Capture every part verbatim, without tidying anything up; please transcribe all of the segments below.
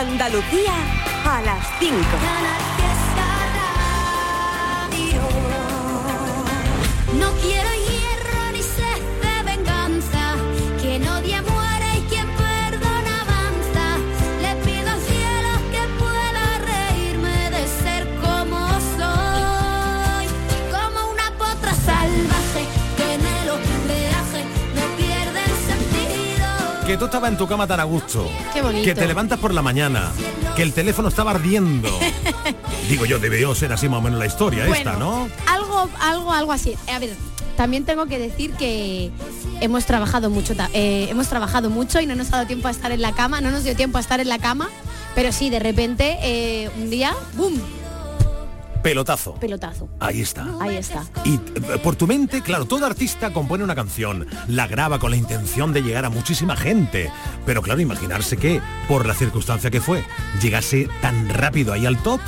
Andalucía a las cinco. No quiero hierro ni sed de venganza, quien odia muere y quien perdona avanza. Le pido al cielo que pueda reírme de ser como soy, como una potra salvaje que en el oleaje no pierde el sentido. Que tú estabas en tu cama tan a gusto. Qué bonito. Que te levantas por la mañana, que el teléfono estaba ardiendo. Digo yo, debió ser así más o menos la historia Bueno, esta, ¿no? Algo, algo, algo así. A ver, también tengo que decir que hemos trabajado mucho, ta- eh, hemos trabajado mucho y no nos ha dado tiempo a estar en la cama, no nos dio tiempo a estar en la cama, pero sí, de repente, eh, un día, ¡boom! Pelotazo. Pelotazo. Ahí está. Ahí está. Y eh, por tu mente, claro, todo artista compone una canción, la graba con la intención de llegar a muchísima gente. Pero claro, imaginarse que, por la circunstancia que fue, llegase tan rápido ahí al top.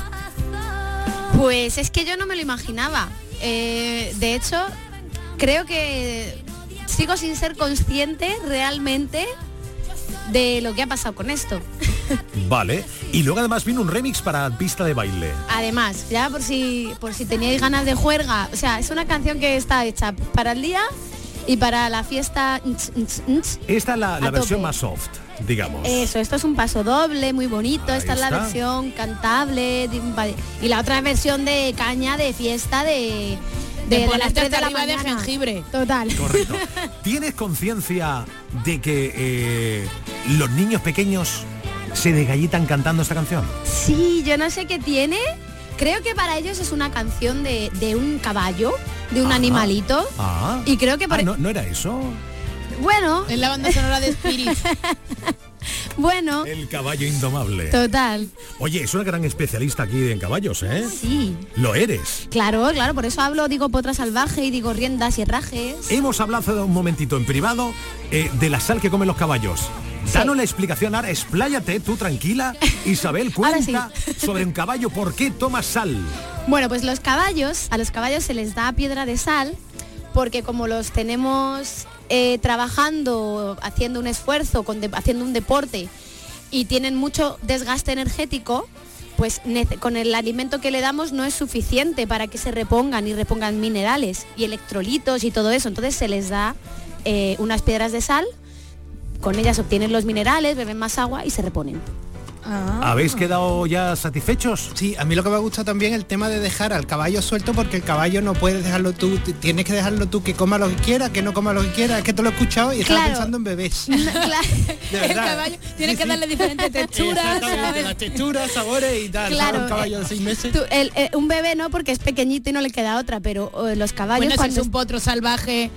Pues es que yo no me lo imaginaba. Eh, de hecho, creo que sigo sin ser consciente realmente de lo que ha pasado con esto. Vale. Y luego además vino un remix para pista de baile. Además, ya por si por si teníais ganas de juerga, o sea, es una canción que está hecha para el día y para la fiesta. Esta es la, la A versión tope. más soft, digamos. Eso, esto es un paso doble, muy bonito. Ahí Esta es la está. versión cantable de- vale. y la otra versión de caña de fiesta de De, de, de las ponerte tres de hasta la arriba de mañana. jengibre. Total. Correcto. ¿Tienes conciencia de que eh, los niños pequeños se desgallitan cantando esta canción? Sí, yo no sé qué tiene. Creo que para ellos es una canción de, de un caballo, de un Ajá. animalito. Ah. Y creo que por Ah, ¿no, ¿no era eso? bueno, Es la banda sonora de Spirit. bueno, El caballo indomable. total. Oye, es una gran especialista aquí en caballos, ¿eh? Sí. Lo eres. Claro, claro, por eso hablo, digo potra salvaje y digo riendas y herrajes. Hemos hablado hace un momentito en privado eh, de la sal que comen los caballos. Danos la explicación ahora, expláyate tú tranquila. Isabel, Ahora cuenta sobre un caballo, ¿por qué toma sal? Bueno, pues los caballos, a los caballos se les da piedra de sal porque como los tenemos eh, trabajando, haciendo un esfuerzo, con de- haciendo un deporte y tienen mucho desgaste energético, pues nece- con el alimento que le damos no es suficiente para que se repongan y repongan minerales y electrolitos y todo eso. Entonces se les da eh, unas piedras de sal, con ellas obtienen los minerales, beben más agua y se reponen. ¿Habéis quedado ya satisfechos? Sí, a mí lo que me ha gustado también es el tema de dejar al caballo suelto, porque el caballo no puedes dejarlo tú, t- tienes que dejarlo tú que coma lo que quiera, que no coma lo que quiera. Es que te lo he escuchado y estaba Claro. pensando en bebés. No, claro. De El verdad. caballo tiene Sí, que sí. darle diferentes texturas. Exactamente, ¿sabes? las texturas, sabores y tal. Claro, ¿sabes? Un caballo de eh, seis meses. Tú, el- eh, un bebé no, porque es pequeñito y no le queda otra, pero eh, los caballos Bueno, si cuando es un potro salvaje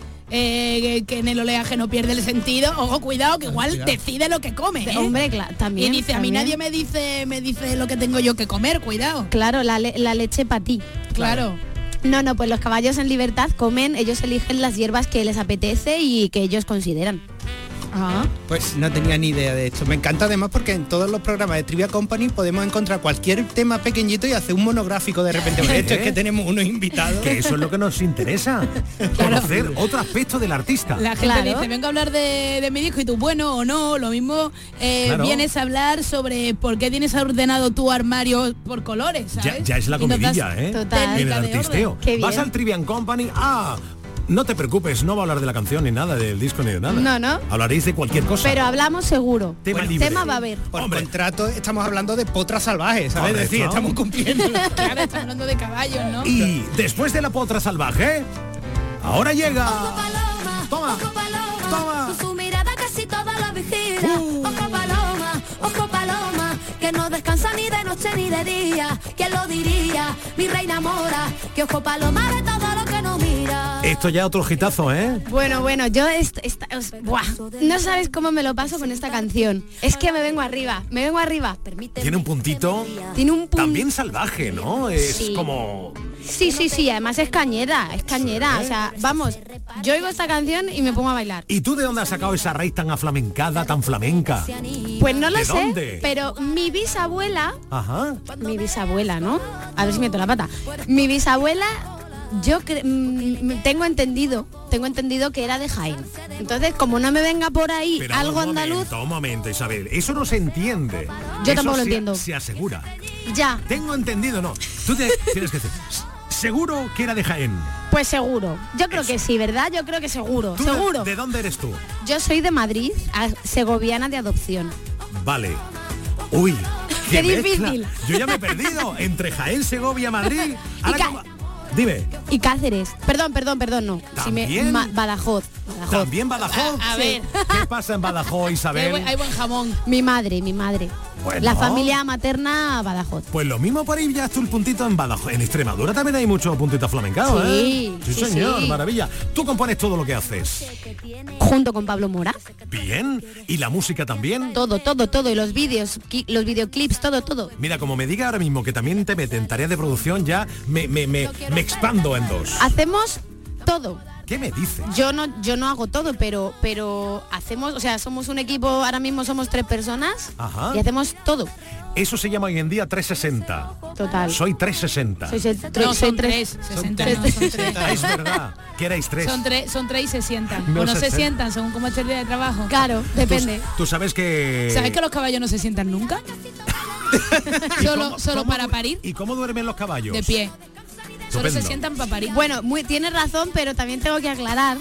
eh, que en el oleaje no pierde el sentido, ojo, cuidado, que igual cuidado. decide lo que come. ¿eh? hombre, cla- también y dice, a mí también. nadie me dice me dice lo que tengo yo que comer, cuidado. Claro, la, le- la leche para ti. Claro. No, no, pues los caballos en libertad comen, ellos eligen las hierbas que les apetece y que ellos consideran. Ah. Pues no tenía ni idea de esto. Me encanta además porque en todos los programas de Trivia Company podemos encontrar cualquier tema pequeñito y hacer un monográfico de repente. Porque esto es que tenemos unos invitados. Que eso es lo que nos interesa. Conocer otro aspecto del artista. La gente Claro. dice, vengo a hablar de, de mi disco y tú, bueno o no, lo mismo eh, Claro. vienes a hablar sobre por qué tienes ordenado tu armario por colores, Ya, ¿sabes? ya es la Y nos das comidilla, ¿eh? Total. En el técnica de artisteo. Qué bien. Vas al Trivian Company. Ah, no te preocupes, no va a hablar de la canción ni nada, del disco ni de nada. No, no. Hablaréis de cualquier cosa. Pero hablamos seguro. Tema Bueno, libre. tema va a haber. Por Hombre. contrato estamos hablando de potras salvajes, ¿sabes? Es Correcto. decir, estamos cumpliendo. Claro, está hablando de caballos, ¿no? Y después de la potra salvaje, ahora llega. Ojo paloma, Toma. ojo paloma, Toma. con su mirada casi toda la vigila. Uh. Ojo paloma, ojo paloma, que no descansa ni de noche ni de día. ¿Quién lo diría? Mi reina mora, que ojo paloma de todo lo que no mira. Esto ya otro hitazo, ¿eh? Bueno, bueno, yo est- esta- os- buah, no sabes cómo me lo paso con esta canción. Es que me vengo arriba, me vengo arriba. Permíteme. Tiene un puntito Tiene un pun- también salvaje, ¿no? Es Sí. como... Sí, sí, sí, además es cañera, es cañera. O sea, vamos, yo oigo esta canción y me pongo a bailar. ¿Y tú de dónde has sacado esa raíz tan aflamencada, tan flamenca? Pues no lo ¿De sé, dónde? pero mi bisabuela, Ajá. mi bisabuela, ¿no? A ver si meto la pata. Mi bisabuela Yo cre- mm, tengo entendido, tengo entendido que era de Jaén. Entonces, como no me venga por ahí Pero algo un andaluz, momento, un momento, Isabel. Eso no se entiende. Yo Eso tampoco lo se- entiendo. Se asegura. ya, Tengo entendido, no. Tú te- tienes que decir, seguro que era de Jaén. pues seguro. Yo creo que sí, ¿verdad? Yo creo que seguro, ¿Tú de- seguro. ¿De dónde eres tú? Yo soy de Madrid, a- segoviana de adopción. Vale. Uy, Qué mezcla. difícil. Yo ya me he perdido entre Jaén, Segovia, Madrid. Ahora ca- como- Dime, Y Cáceres. Perdón, perdón, perdón, no. Si me- ¿También? Ma- Badajoz. Badajoz. ¿también Badajoz? A- a ver. ¿Qué pasa en Badajoz, Hay Isabel? buen, hay buen jamón. Mi madre, mi madre. Bueno. La familia materna Badajoz. Pues lo mismo por ahí ya está el puntito en Badajoz. En Extremadura también hay muchos puntitos flamencados, Sí, ¿eh? Sí, sí, señor, sí. maravilla. Tú compones todo lo que haces. Junto con Pablo Mora. Bien. ¿Y la música también? Todo, todo, todo. Y los vídeos, qui- los videoclips, todo, todo. Mira, como me diga ahora mismo que también te mete en tareas de producción, ya me, me, me, me expando en dos. Hacemos todo. ¿Qué me dices? Yo no, yo no hago todo, pero, pero hacemos, o sea, somos un equipo, ahora mismo somos tres personas Ajá. y hacemos todo. Eso se llama hoy en día trescientos sesenta. Total. Soy trescientos sesenta. Sois el tre- No, soy son tres. tres. sesenta no, son tres. Ah, es verdad, que erais tres. Son tres, son tres y se sientan. No o no se se sientan. sientan según cómo esté el día de trabajo. Claro, depende. Tú sabes que... ¿Sabes que los caballos no se sientan nunca? ¿Y solo cómo- solo cómo para du- parir, ¿Y cómo duermen los caballos? de pie. Solo se Estupendo. sientan para parir. Bueno, muy, tienes razón, pero también tengo que aclarar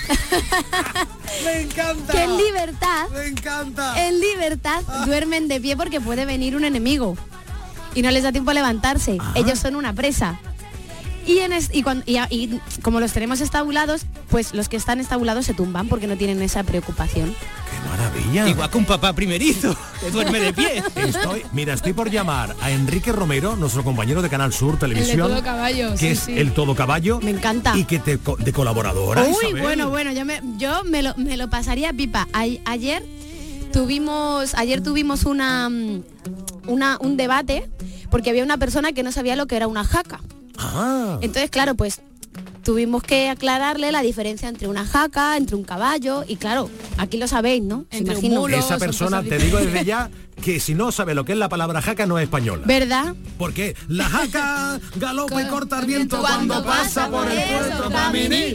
¡Me encanta! que en libertad, ¡Me encanta! en libertad duermen de pie porque puede venir un enemigo y no les da tiempo a levantarse. Ajá. Ellos son una presa. Y, en es- y, cuan- y a- y como los tenemos estabulados, pues los que están estabulados se tumban porque no tienen esa preocupación. ¡Qué maravilla! Igual que un papá primerizo, que duerme de pie. Estoy, mira, estoy por llamar a Enrique Romero, nuestro compañero de Canal Sur Televisión, todo caballo, que sí, es sí. el todo caballo. Me encanta. Y que te co- de colaboradora. Uy, Isabel. bueno, bueno, yo me, yo me lo, me lo pasaría pipa. A- ayer tuvimos, ayer tuvimos una, mm, una, un debate porque había una persona que no sabía lo que era una jaca. Ah, Entonces, claro, pues tuvimos que aclararle la diferencia entre una jaca, entre un caballo y claro, aquí lo sabéis, ¿no? Se Entre un imagino. mulo. esa son persona, cosas te digo desde ya, que si no sabe lo que es la palabra jaca, no es española. ¿Verdad? Porque la jaca galopa y corta el viento Cuando cuando pasa por el eso, puerto Camini. Camini.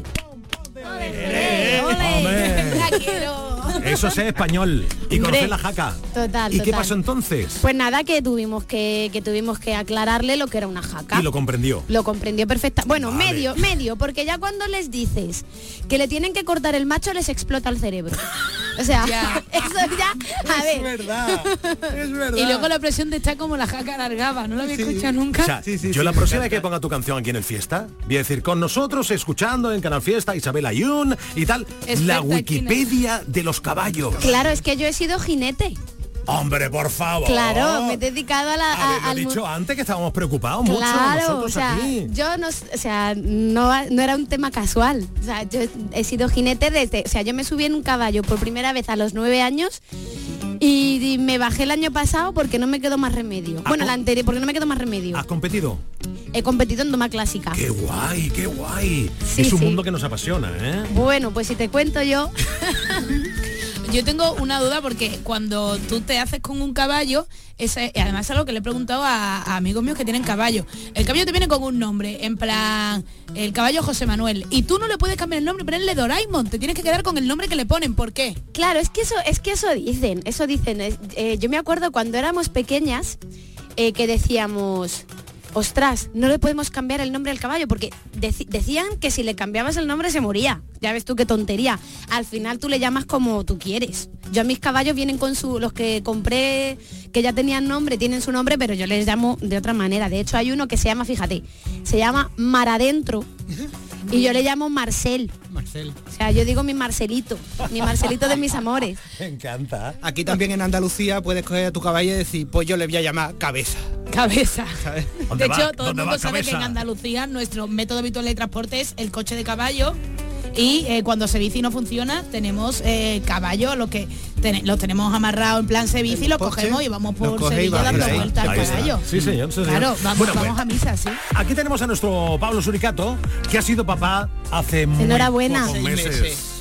¡Ole! Hombre. La quiero. Eso es español. Y Hombre, conocer la jaca. total, ¿Y qué total. pasó entonces? Pues nada, que tuvimos que, que tuvimos que aclararle lo que era una jaca. Y lo comprendió. Lo comprendió perfecta. Bueno, Vale. medio, medio, porque ya cuando les dices que le tienen que cortar el macho les explota el cerebro. O sea, Ya. eso ya, a ver. verdad. Es verdad. Y luego la presión de estar como la jaca alargaba. No lo había escuchado nunca. O sea, Sí, sí, yo sí, la me próxima vez encanta. que ponga tu canción aquí en el Fiesta, voy a decir con nosotros, escuchando en Canal Fiesta, Isabel Ayun y tal, la Experta Wikipedia de los caballos. Claro, es que yo he sido jinete. Hombre, por favor. Claro, me he dedicado a la, a- Haberlo al mu- dicho antes que estábamos preocupados mucho Claro, nosotros o sea, aquí. yo no, o sea, no, no era un tema casual. O sea, yo he sido jinete desde, o sea, yo me subí en un caballo por primera vez a los nueve años y, y me bajé el año pasado porque no me quedó más remedio. Ah, Bueno, ¿cómo? la anterior, porque no me quedó más remedio. ¿Has competido? He competido en doma clásica. Qué guay, qué guay. Sí, es un sí. mundo que nos apasiona, ¿eh? Bueno, pues si te cuento yo, Yo tengo una duda porque cuando tú te haces con un caballo, ese, y además es algo que le he preguntado a, a amigos míos que tienen caballo. El caballo te viene con un nombre, en plan, el caballo José Manuel, y tú no le puedes cambiar el nombre, ponerle Doraemon, te tienes que quedar con el nombre que le ponen. ¿Por qué? claro, es que eso, es que eso dicen, eso dicen. Es- eh, yo me acuerdo cuando éramos pequeñas eh, que decíamos, ostras, no le podemos cambiar el nombre al caballo, porque deci- decían que si le cambiabas el nombre se moría. Ya ves tú qué tontería. Al final tú le llamas como tú quieres. Yo a mis caballos vienen con su, los que compré, que ya tenían nombre, tienen su nombre, pero yo les llamo de otra manera. De hecho hay uno que se llama, fíjate, se llama Mar Adentro y yo le llamo Marcel. Marcel. O sea, yo digo mi Marcelito, mi Marcelito de mis amores. Me encanta. Aquí también en Andalucía puedes coger a tu caballo y decir, pues yo le voy a llamar cabeza. Cabeza. ¿Sabes? ¿Dónde De va? hecho, todo el ¿Dónde mundo va, sabe que en cabeza? Andalucía nuestro método habitual de transporte es el coche de caballo. Y eh, cuando se bici no funciona, tenemos eh, caballo, lo que ten- los tenemos amarrados en plan se bici, El los coche, cogemos y vamos los por coge y Sevilla va dando por ahí. vueltas al Ahí está. caballo. Sí, señor, sí, señor. Claro, vamos, Bueno, vamos pues, a misa, sí. Aquí tenemos a nuestro Pablo Suricato, que ha sido papá hace muy Enhorabuena. pocos Seis meses. meses.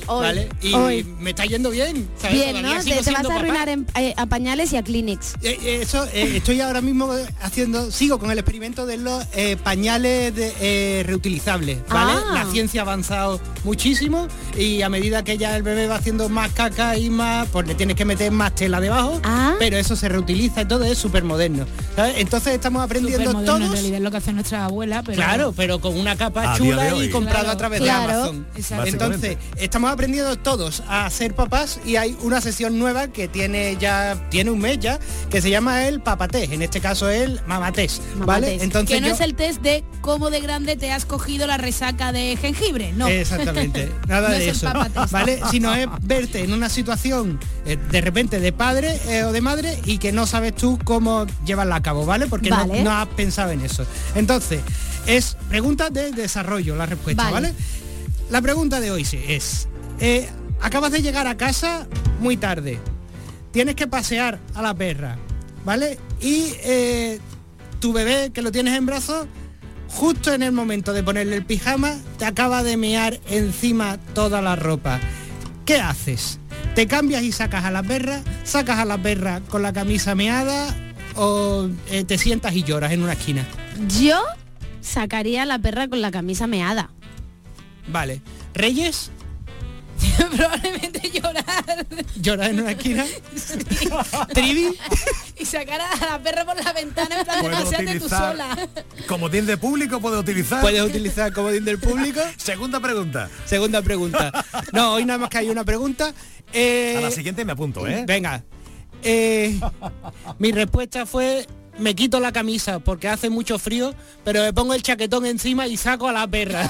Hoy, ¿vale? Y hoy. me está yendo bien, ¿sabes? Bien, Todavía ¿no? sigo Te, te vas siendo a papá. arruinar en- eh, a pañales y a Kleenex. Eh, eh, eso, eh, estoy ahora mismo haciendo, sigo con el experimento de los eh, pañales de, eh, reutilizables, ¿vale? Ah. La ciencia ha avanzado muchísimo y a medida que ya el bebé va haciendo más caca y más, pues le tienes que meter más tela debajo, Ah. pero eso se reutiliza y todo es súper moderno, ¿sabes? Entonces estamos aprendiendo Supermoderno, en todos. realidad es lo que hace nuestra abuela, pero Claro, pero con una capa A día chula de hoy. y comprado Claro. a través Claro. de Amazon. Exacto. Entonces, estamos aprendiendo todos a ser papás y hay una sesión nueva que tiene ya tiene un mes ya, que se llama el papatest, en este caso el mamatest, ¿vale? Mamatest. Entonces que no yo- es el test de cómo de grande te has cogido la resaca de jengibre, no. Exactamente, nada No de es el eso, papatest. ¿vale? Sino es verte en una situación eh, de repente de padre eh, o de madre y que no sabes tú cómo llevarla a cabo, ¿vale? Porque no- Vale. no, has pensado en eso. Entonces, es pregunta de desarrollo la respuesta, Vale. ¿vale? La pregunta de hoy sí es, eh, acabas de llegar a casa muy tarde, tienes que pasear a la perra, ¿vale? Y eh, tu bebé, que lo tienes en brazos, justo en el momento de ponerle el pijama, te acaba de mear encima toda la ropa. ¿Qué haces? ¿Te cambias y sacas a la perra? ¿Sacas a la perra con la camisa meada? ¿O eh, te sientas y lloras en una esquina? Yo sacaría a la perra con la camisa meada. Vale. ¿Reyes? Probablemente llorar ¿Lloras en una esquina? ¿Trivi? y sacar a la perra por la ventana en plan de Puedo paseate tú utilizar, sola. como tiene de público, puede utilizar. ¿Puedes utilizar comodín del público? Segunda pregunta. Segunda pregunta. No, hoy nada más que hay una pregunta. Eh, A la siguiente me apunto, ¿eh? Venga. Eh, mi respuesta fue, me quito la camisa porque hace mucho frío, pero me pongo el chaquetón encima y saco a la perra.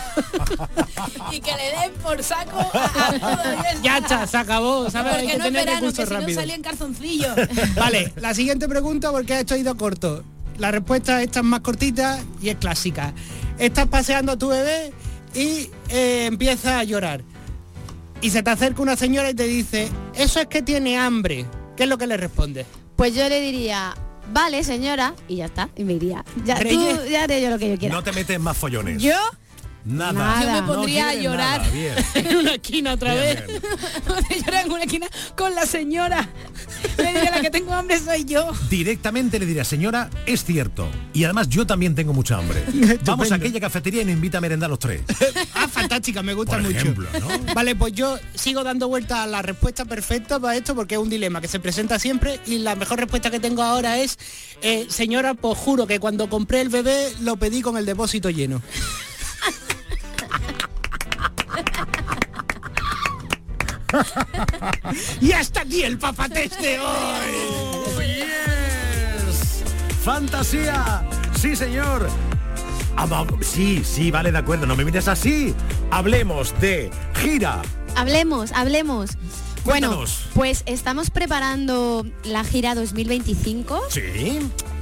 Y que le den por saco a, a todo y ya Ya está, se acabó, ¿sabes? Hay Porque que no es tener verano, que recursos si no rápidos. salía en calzoncillo. Vale, la siguiente pregunta porque esto ha ido corto. La respuesta esta es más cortita y es clásica. Estás paseando a tu bebé y eh, empieza a llorar. Y se te acerca una señora y te dice, eso es que tiene hambre. ¿Qué es lo que le respondes? Pues yo le diría, vale señora, y ya está, y me iría. Ya, tú, Reyes. ya haré yo lo que yo quiera. No te metes más follones. Yo, Nada. Nada. Yo me No pondría a quieres llorar. nada, bien. En una esquina otra Bien, vez. bien. Llorar en una esquina con la señora. Le diré, la que tengo hambre soy yo. Directamente le diré, señora, es cierto. Y además yo también tengo mucha hambre. Vamos a aquella cafetería y nos invita a merendar los tres. Ah, fantástica, me gusta Por mucho. ejemplo, ¿no? Vale, pues yo sigo dando vueltas a la respuesta perfecta para esto porque es un dilema que se presenta siempre y la mejor respuesta que tengo ahora es, eh, señora, pues juro que cuando compré el bebé lo pedí con el depósito lleno. Y hasta aquí el papatest de hoy. Oh, yes. Fantasía. Sí, señor. Ah, sí, sí, vale, de acuerdo. No me mires así. Hablemos de gira. hablemos, hablemos. Bueno, Cuéntanos. pues estamos preparando la gira dos mil veinticinco Sí.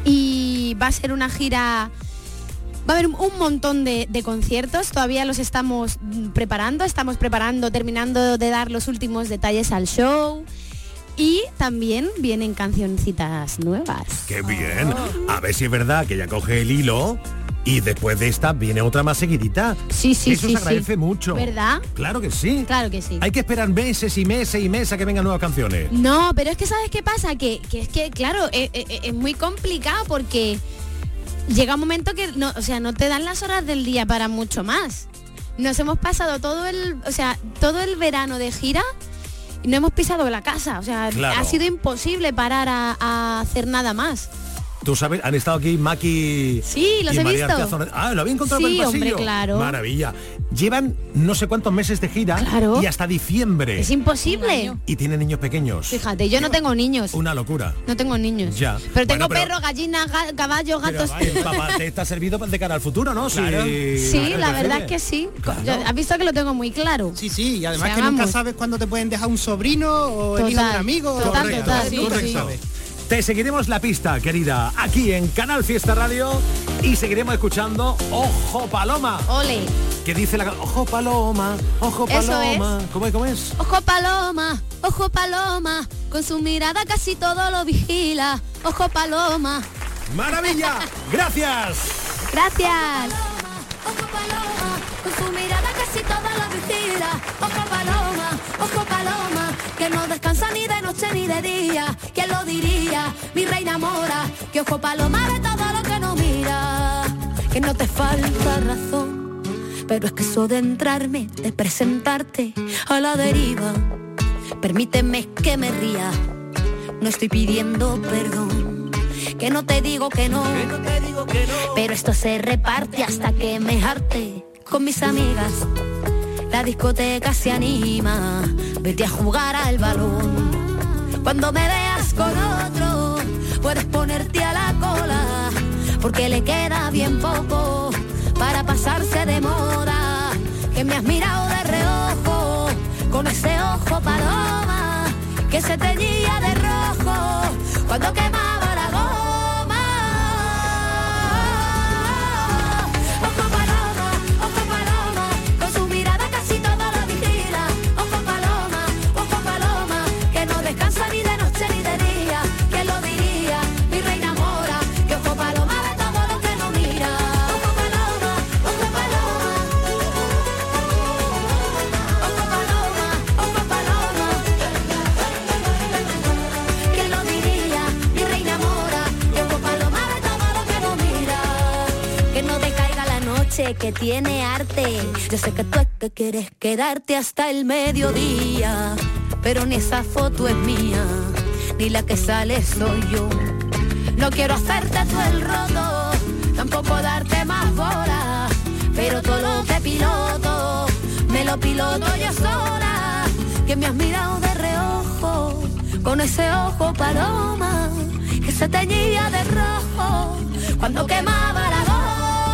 y va a ser una gira... Va a haber un montón de, de conciertos, todavía los estamos mm, preparando, estamos preparando, terminando de dar los últimos detalles al show y también vienen cancioncitas nuevas. Qué bien. A ver si es verdad que ya coge el hilo y después de esta viene otra más seguidita. Sí, sí, Eso sí, se agradece sí. mucho. ¿Verdad? Claro que sí. Claro que sí. Hay que esperar meses y meses y meses a que vengan nuevas canciones. No, pero es que ¿sabes qué pasa? Que, que es que, claro, es, es- es muy complicado porque llega un momento que no, o sea, no te dan las horas del día para mucho más. Nos hemos pasado todo el, o sea, todo el verano de gira y no hemos pisado la casa. O sea, Claro. ha sido imposible parar a, a hacer nada más. Tú sabes, han estado aquí Maki Sí, los y he María visto. Arteazo. Ah, lo había encontrado por Sí, el pasillo. hombre, claro. Maravilla. Llevan no sé cuántos meses de gira Claro. y hasta diciembre. Es Un imposible. año. Y tienen niños pequeños. Fíjate, yo no tengo niños. Una locura. No tengo niños. Ya. Pero tengo Bueno, pero- perros, gallinas, ga- caballos, Pero gatos. vaya, papá, te está servido de cara al futuro, ¿no? Claro. Sí, Claro, la te verdad es sirve. que sí. Claro. Yo- Has visto que lo tengo muy claro. Sí, sí, y además O sea, que nunca vamos. sabes cuándo te pueden dejar un sobrino o el hijo de un Total, amigo. total, Correcto, total, sí, correcto. sí. sabes. Te seguiremos la pista, querida, aquí en Canal Fiesta Radio y seguiremos escuchando Ojo Paloma. Ole. Que dice la ca- Ojo Paloma, Ojo Eso Paloma. ¿Cómo es? ¿Cómo es? Ojo paloma, ojo paloma, con su mirada casi todo lo vigila. Ojo paloma. ¡Maravilla! ¡Gracias! Gracias. Ojo paloma, con su mirada casi toda la vigila. Ojo paloma, paloma, que no descansa ni de noche ni de día. ¿Quién lo diría? Mi reina mora, que ojo paloma de todo lo que no mira. Que no te falta razón, pero es que eso de entrarme, de presentarte a la deriva, permíteme que me ría, no estoy pidiendo perdón. Que no te digo que no, que no te digo que no, pero esto se reparte hasta que me harte. Con mis amigas la discoteca se anima, vete a jugar al balón. Cuando me veas con otro, puedes ponerte a la cola, porque le queda bien poco para pasarse de moda. Que me has mirado de reojo, con ese ojo paloma, que se teñía de rojo cuando quemaba la goma. Ojo paloma, ojo paloma, con su mirada casi todo lo vigila. Ojo paloma, ojo paloma, que no descansa ni de noche ni de día. ¿Quién lo diría? Mi reina mora, que ojo paloma de todo lo que no mira. Ojo paloma, ojo paloma, ojo paloma, ojo paloma. ¿Quién lo diría? Mi reina mora, que ojo paloma de todo lo que no mira. Que no te caiga la noche, que tiene arte. Yo sé que tú es que quieres quedarte hasta el mediodía, pero ni esa foto es mía, ni la que sale soy yo. No quiero hacerte tú el roto, tampoco darte más bola, pero todo lo que piloto, me lo piloto yo sola. Que me has mirado de reojo, con ese ojo paloma, que se teñía de rojo cuando quemaba la goma.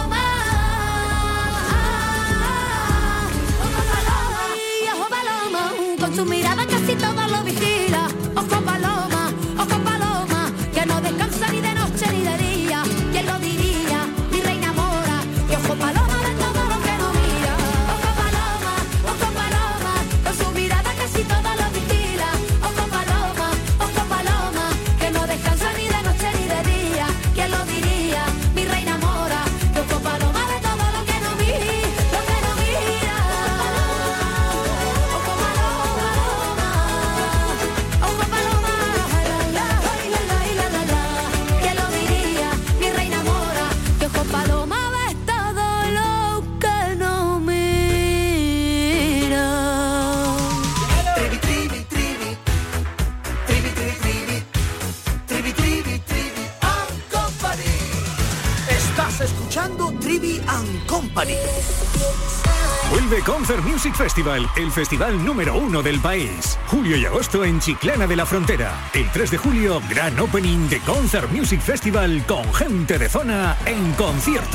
Ojo paloma, y ojo paloma, con su mirada casi todo lo vigila. Ojo paloma, ojo paloma, que no descansa ni de noche ni de día. ¿Quién lo diría? Mi reina mora, y ojo paloma de todo lo que no mira. Ojo paloma, ojo paloma, con su mirada casi todo lo vigila. Ojo paloma, ojo paloma, que no descansa ni de noche ni de día. ¿Quién lo diría? Mi reina mora, y ojo paloma de todo lo que no mira, lo que no mira. Ojo paloma, ojo paloma, la, la, la, la, la, la, la. ¿Quién lo diría? Mi reina mora, que ojo paloma ves todo lo que no mira. Trivi, trivi, trivi, trivi, trivi, trivi, trivi, trivi, trivi and Company. Estás escuchando Trivi and Company. Vuelve Concert Music Festival, el festival número uno del país. Julio y agosto en Chiclana de la Frontera. El tres de julio, gran opening de Concert Music Festival con gente de zona en concierto.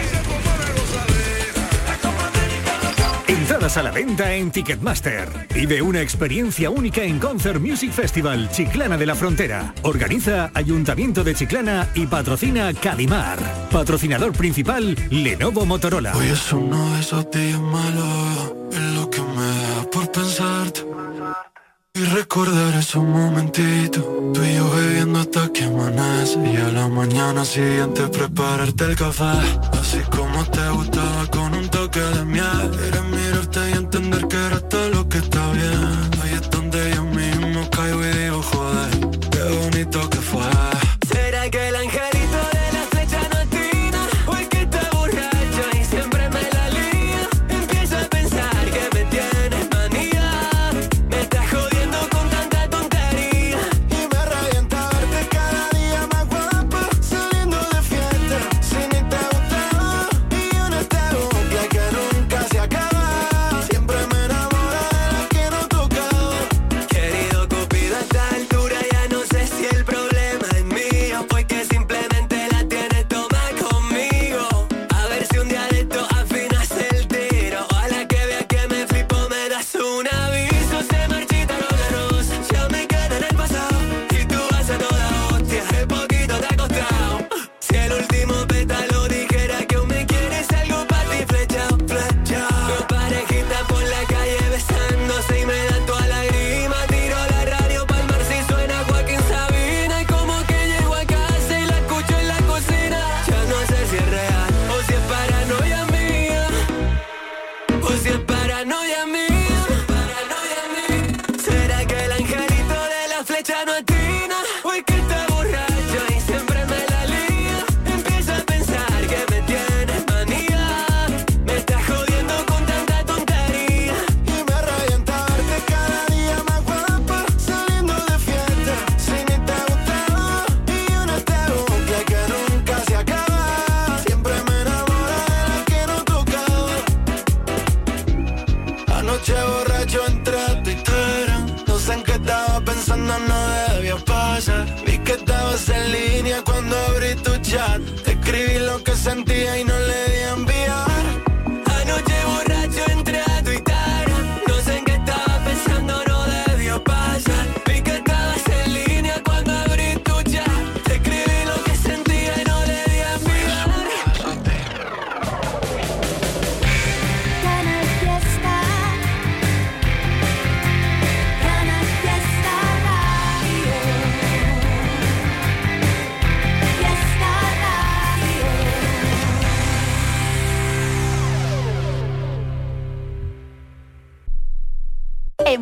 Entradas a la venta en Ticketmaster. Vive una experiencia única en Concert Music Festival Chiclana de la Frontera. Organiza Ayuntamiento de Chiclana y patrocina Cadimar. Patrocinador principal, Lenovo Motorola. Hoy es uno de esos días malos, es lo que me da por pensarte y recordar esos momentitos, tú y yo bebiendo hasta que amanece, y a la mañana siguiente prepararte el café, así como te gustaba, con un toque de miel. Quieres mirarte y entender que eres todo lo que está bien. Ahí es donde yo mismo caigo y digo, joder, qué bonito que fue. ¿Será que el angelito de la flecha no atina? ¿O es que está borracho y siempre me la lía? Empiezo a pensar que me tienes manía, me estás jodiendo con tanta tontería. Y me revienta verte cada día más guapa, saliendo de fiesta, si ni te gustaba. Y yo no te bucle que nunca se acaba, siempre me enamoro de la que no tocaba. Querido Cupido, a esta altura ya no sé si el problema es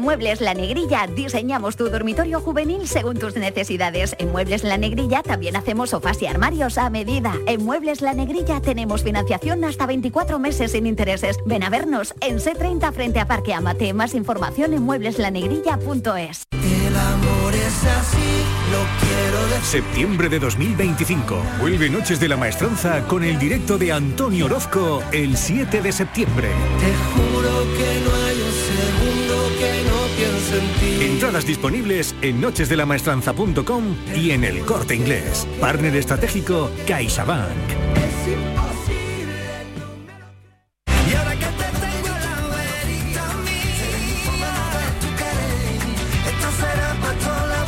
Muebles La Negrilla diseñamos tu dormitorio juvenil según tus necesidades. En Muebles La Negrilla también hacemos sofás y armarios a medida. En Muebles La Negrilla tenemos financiación hasta veinticuatro meses sin intereses. Ven a vernos en C treinta frente a Parque Amate. Más información en muebles la negrilla punto es. El amor es así, lo quiero decir. Septiembre de dos mil veinticinco. Vuelve Noches de la Maestranza con el directo de Antonio Orozco el siete de septiembre. Te juro que no hay un segundo que no piense en ti. Entradas disponibles en noches de la maestranza punto com y en El Corte Inglés. Partner estratégico CaixaBank. Es imposible. Y ahora que te tengo a la verita mía, tú querés, esto será para toda la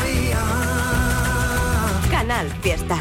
vida. Canal Fiesta.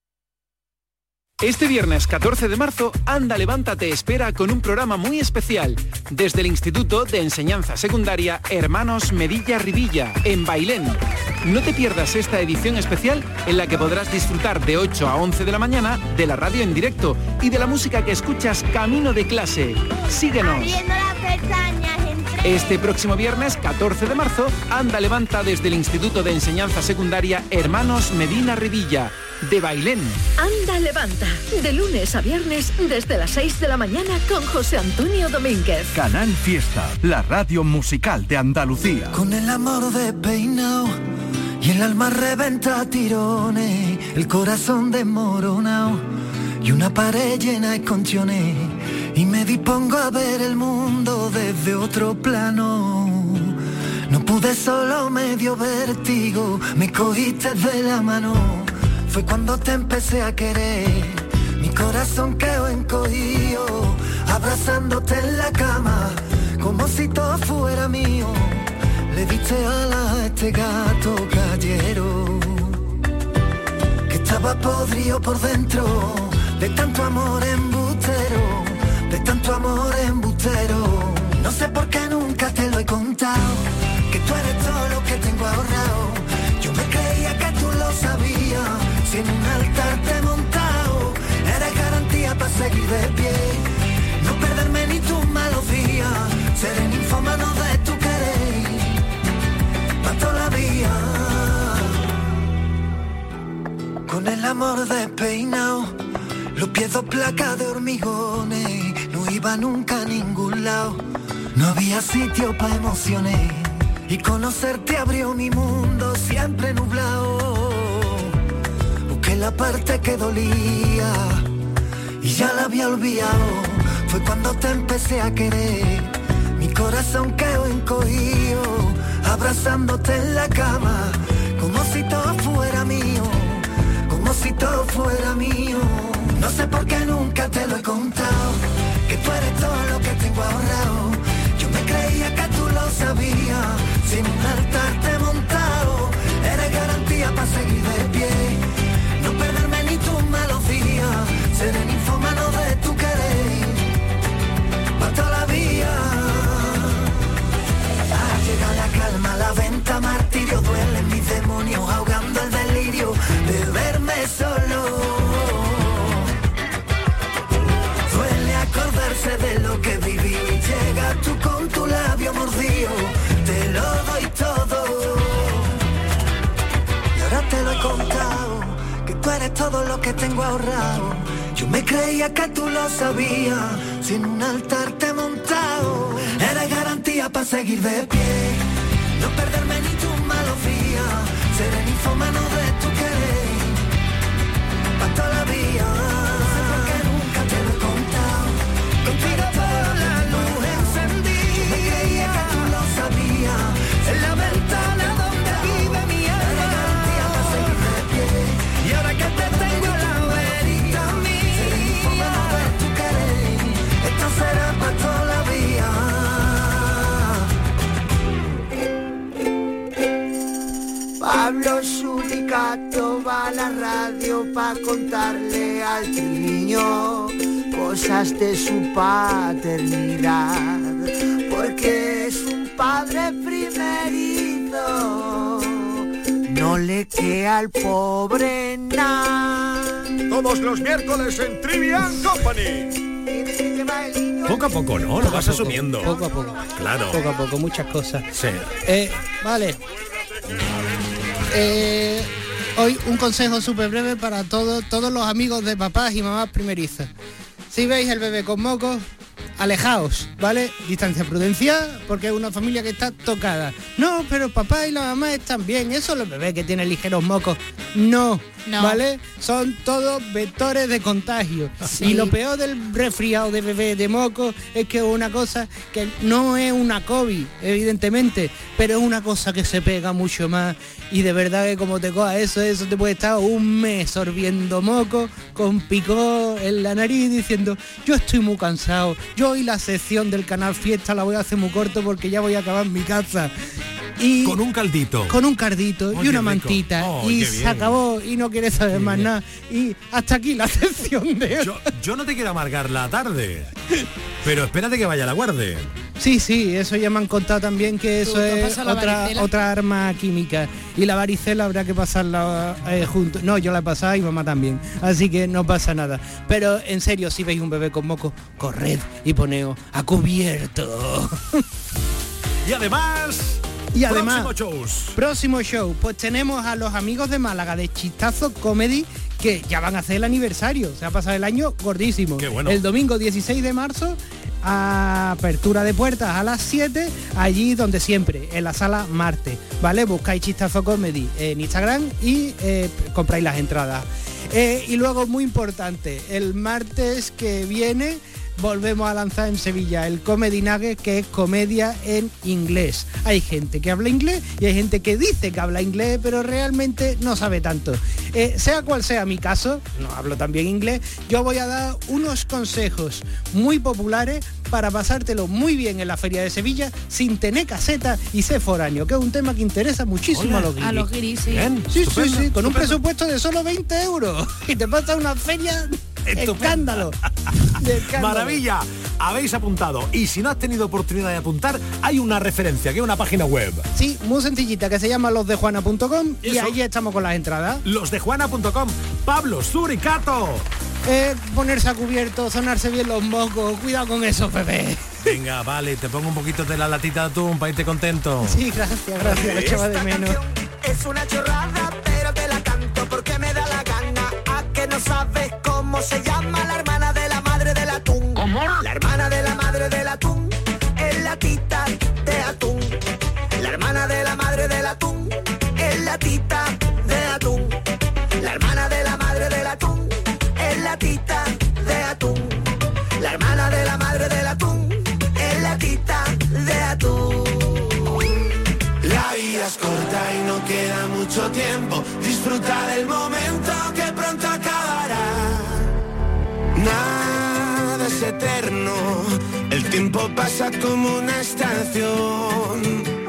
Este viernes catorce de marzo, Anda Levanta te espera con un programa muy especial desde el Instituto de Enseñanza Secundaria Hermanos Medilla Rivilla, en Bailén. No te pierdas esta edición especial en la que podrás disfrutar de ocho a once de la mañana de la radio en directo y de la música que escuchas camino de clase. Síguenos. Abriendo las pestañas en tres. Este próximo viernes catorce de marzo, Anda Levanta desde el Instituto de Enseñanza Secundaria Hermanos Medina Rivilla, de Bailén. Anda Levanta, de lunes a viernes desde las seis de la mañana con José Antonio Domínguez. Canal Fiesta, la radio musical de Andalucía. Con el amor despeinado y el alma reventa a tirones, el corazón desmoronado y una pared llena de conchones, y me dispongo a ver el mundo desde otro plano. No pude solo, medio vértigo, me cogiste de la mano. Fue cuando te empecé a querer, mi corazón quedó encogido, abrazándote en la cama, como si todo fuera mío. Le diste alas a este gato callejero, que estaba podrido por dentro, de tanto amor embustero, de tanto amor embustero. No sé por qué nunca te lo he contado, que tú eres todo lo que tengo ahorrado. Yo me creía que tú lo sabías, si en un altar te he montado, eres garantía para seguir de pie, no perderme ni tus malos días, ser el ninfómano de tu querer, pa' toda la vida. Con el amor despeinado, los pies dos placas de hormigones, no iba nunca a ningún lado, no había sitio para emociones, y conocerte abrió mi mundo siempre nublado. Busqué la parte que dolía y ya la había olvidado. Fue cuando te empecé a querer, mi corazón quedó encogido, abrazándote en la cama, como si todo fuera mío, como si todo fuera mío. No sé por qué nunca te lo he contado, que tú eres todo lo que tengo ahorrado. Yo me creía que tú lo sabías, sin un altar te he montado, eres garantía para seguir de pie, no perderme ni tus malos días, ser el ninfómano de tu querer, pa' toda la vida. Ha llegado la calma, la venta, martirio, duelen mis demonios, ahogando el delirio de verme solo. Duele acordarse de lo que viví, llega tú con tu labio mordido, te lo doy todo. Y ahora te lo he contado, que tú eres todo lo que tengo ahorrado. Yo me creía que tú lo sabías, sin un altar te he montado, eres garantía para seguir de pie, no perderme ni tus malos días, ser el ninfómano de tu querer, pa' toda la vida. No sé por qué nunca te lo he contado, contigo por la luz encendí, yo me creía que tú lo sabías, en la ventana donde vive mi alma, eres garantía para seguir de pie, y ahora que te tengo a la verita mía, ser el ninfómano de tu querer, esto será pa' toda la vida. Pablo Sulicato va a la radio pa' contarle al niño cosas de su paternidad, porque es un padre primerizo, no le queda al pobre nada. Todos los miércoles en Trivian Company. Y dice que va el niño Poco a poco, ¿no? Lo vas Poco a poco, asumiendo. Poco a poco. Claro. Poco a poco, muchas cosas. Sí. Eh, vale. Eh, hoy un consejo súper breve para todos, todos los amigos de papás y mamás primerizas. Si veis el bebé con mocos, alejaos, ¿vale? Distancia prudencial, porque es una familia que está tocada. No, pero papá y la mamá están bien, eso los bebés que tienen ligeros mocos. No, No. ¿vale? Son todos vectores de contagio. Sí. Y lo peor del resfriado de bebé de moco es que es una cosa que no es una COVID, evidentemente, pero es una cosa que se pega mucho más. Y de verdad que como te coja eso, eso te puede estar un mes sorbiendo moco, con picor en la nariz, diciendo, yo estoy muy cansado, yo hoy la sección del canal Fiesta la voy a hacer muy corto porque ya voy a acabar en mi casa. Y con un caldito. Con un cardito Oh, y una qué rico. mantita. Oh, y qué se bien. acabó y no quieres saber más nada. Y hasta aquí la sección de hoy. Yo, yo no te quiero amargar la tarde, pero espérate que vaya a la guardia. Sí, sí, eso ya me han contado también que ¿Tú eso te has es pasado la otra varicela? otra arma química. Y la varicela habrá que pasarla eh, juntos. No, yo la he pasado y mamá también. Así que no pasa nada. Pero en serio, si veis un bebé con moco, corred y poneos a cubierto. Y además... Y además, próximos shows. Próximo show, pues tenemos a los amigos de Málaga de Chistazo Comedy, que ya van a hacer el aniversario. Se ha pasado el año gordísimo. Qué bueno. El domingo dieciséis de marzo, apertura de puertas a las siete, allí donde siempre, en la sala Marte. ¿Vale? Buscáis Chistazo Comedy en Instagram y eh, compráis las entradas. Eh, y luego, muy importante, el martes que viene volvemos a lanzar en Sevilla el Comedy Nugget, que es comedia en inglés. Hay gente que habla inglés y hay gente que dice que habla inglés, pero realmente no sabe tanto. Eh, sea cual sea mi caso, no hablo tan bien inglés, yo voy a dar unos consejos muy populares para pasártelo muy bien en la Feria de Sevilla sin tener caseta y ser foráneo, que es un tema que interesa muchísimo Hola, a los guiris. A los guiris, sí. Bien, Sí, estupendo, sí, sí, con un estupendo. presupuesto de solo veinte euros y te pasa una feria de escándalo. De escándalo. Maravilla, habéis apuntado. Y si no has tenido oportunidad de apuntar, hay una referencia, que es una página web. Sí, muy sencillita, que se llama los de juana punto com y Eso. ahí estamos con las entradas. los de juana punto com. Pablo Suricato. Eh, ponerse a cubierto, sonarse bien los mocos, cuidado con esos bebés. Venga, vale, te pongo un poquito de la latita de atún para irte contento. Sí, gracias, gracias, lo echaba de menos. Es una chorrada, pero te la canto porque me da la gana. A que no sabes cómo se llama la hermana de la madre del atún. ¿Cómo? La hermana de la madre del atún es la tita de atún. La hermana de la madre del atún es la tita de atún. La hermana de la madre del atún es la tita de atún. La hermana de la madre del atún es la tita de atún. La vida es corta y no queda mucho tiempo. Disfruta del momento que pronto acabará. Nada es eterno, el tiempo pasa como una estación.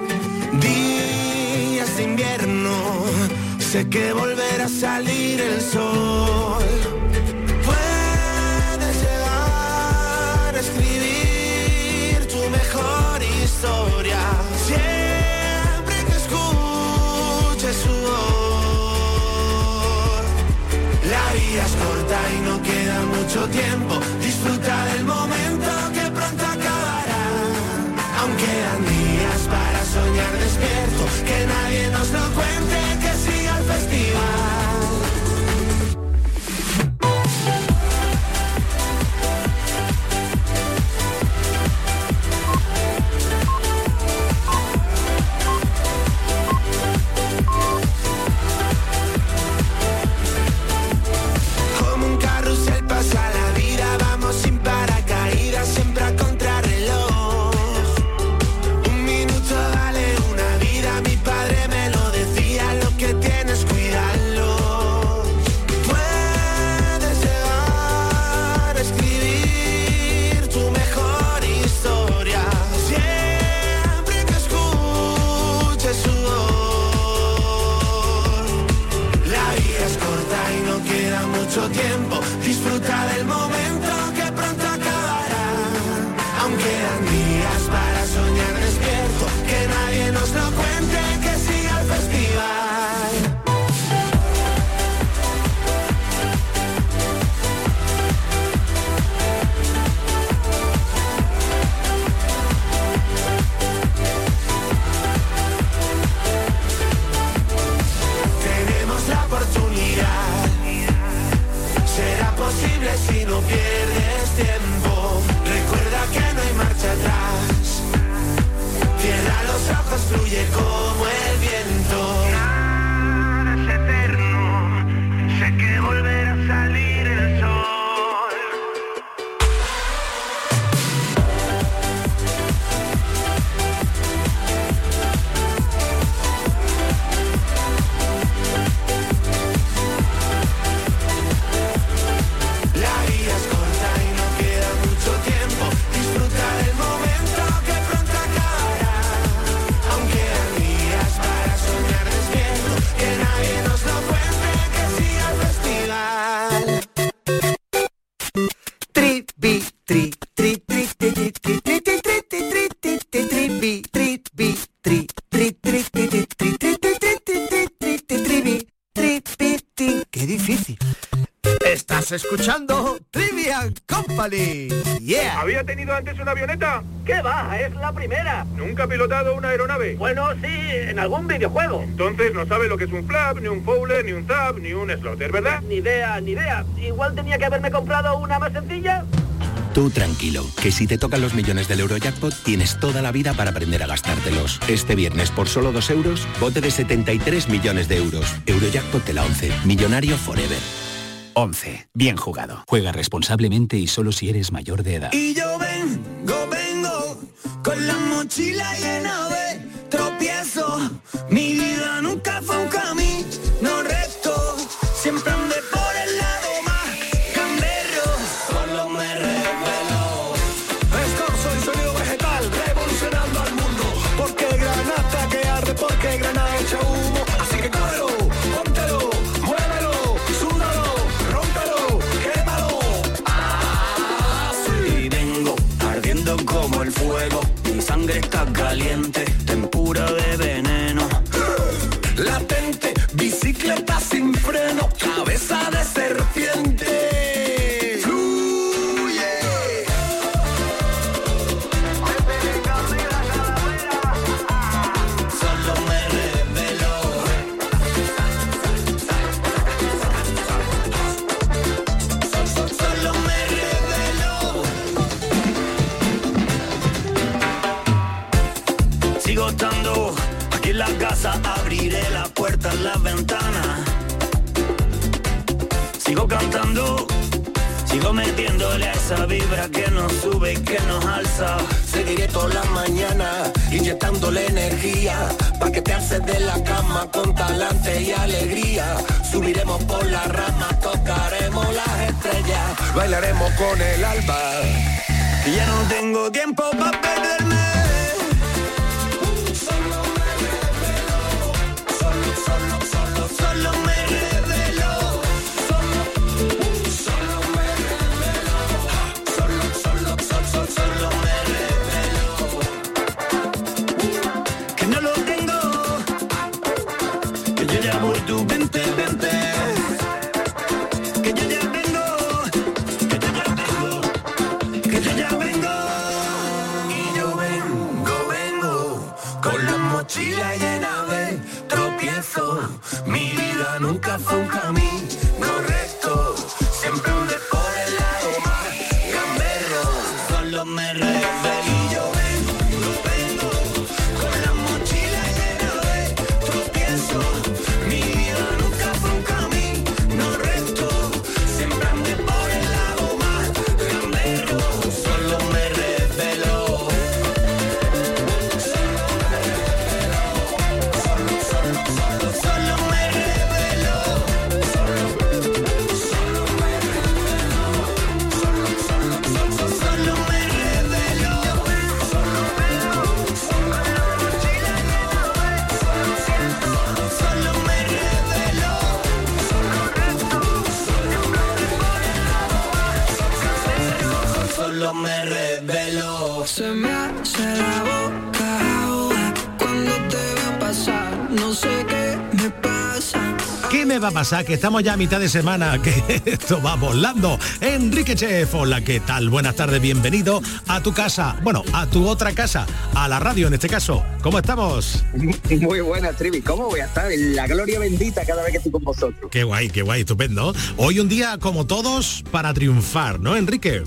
Días de invierno, sé que volverá a salir el sol. Puedes llegar a escribir tu mejor historia. Siempre que escuches su voz. La vida es corta y no queda mucho tiempo. Disfruta del momento que pronto acabará. Aún quedan días para soñar despierto. Que nadie nos lo cuente, que siga el festival. si no pierdes tiempo. Recuerda que no hay marcha atrás. Cierra los ojos, fluye como el viento. Es eterno, sé que volverá a salir el sol. Qué difícil. Estás escuchando Trivian Company. Yeah. ¿Había tenido antes una avioneta? ¿Qué va? Es la primera. ¿Nunca ha pilotado una aeronave? Bueno, sí, en algún videojuego. Entonces no sabe lo que es un flap, ni un fowler, ni un zap, ni un slotter, ¿verdad? Ni idea, ni idea. Igual tenía que haberme comprado una más sencilla. Tú tranquilo, que si te tocan los millones del Eurojackpot, tienes toda la vida para aprender a gastártelos. Este viernes, por solo dos euros, bote de setenta y tres millones de euros. Eurojackpot de la once. Millonario forever. once. Bien jugado. Juega responsablemente y solo si eres mayor de edad. Y yo vengo, vengo, con la mochila llena de tropiezos. Mi vida nunca fue un camino recto. Siempre andé por el lado más gamberro. Solo me revelo. Escorzo y sonido vegetal, revolucionando al mundo. Porque Granada que arde, porque Granada echa humo. Así que cógelo, póntelo, muévelo, súdalo, rómpelo, quémalo. Ah, sí, vengo ardiendo como el fuego. Mi sangre está caliente, tempura de veneno. Latente, bicicleta sin freno, cabeza de serpiente. Fluye. Solo me revelo. Solo me revelo. Sigo estando aquí en la casa, abriré la puerta, la ventana. Sigo cantando, sigo metiéndole a esa vibra que nos sube y que nos alza. Seguiré toda la mañana inyectándole energía pa' que te alces de la cama con talante y alegría. Subiremos por las ramas, tocaremos las estrellas, bailaremos con el alba. Y ya no tengo tiempo para perderme. Solo me revelo. Solo, solo, solo, solo me revelo. Solo, solo me revelo. Solo, solo, solo, solo, solo me revelo. Que no lo tengo. Que yo ya voy, tú vente, vente. Que yo ya vengo. Que yo ya vengo. Que yo ya vengo. Y yo vengo, vengo, con la mochila llena de tropiezos. Mi vida nunca fue un camino recto. Siempre andé por el lado más gamberro. Solo me revelo. Y yo vengo, vengo, con la mochila llena de tropiezos. Mi vida nunca fue un camino recto. Siempre andé por el lado más gamberro. Solo me revelo. Solo, solo, solo, Solo me revelo. solo, solo me revelo. Solo, solo, solo, solo, Solo me revelo. solo veo, solo la mochila llena de solo siento, Solo me revelo. solo recto, solo me por el lado más gamberro. Solo me revelo. Se me hace la boca agua cuando te veo pasar. No sé qué me pasa. Kim me va a pasar? Que estamos ya a mitad de semana, que esto va volando. Enrique Chef, hola, ¿qué tal? Buenas tardes, bienvenido a tu casa, bueno, a tu otra casa, a la radio en este caso. ¿Cómo estamos? Muy buenas, Trivi. ¿Cómo voy a estar? En la gloria bendita cada vez que estoy con vosotros. Qué guay, qué guay, estupendo. Hoy un día como todos para triunfar, ¿no, Enrique?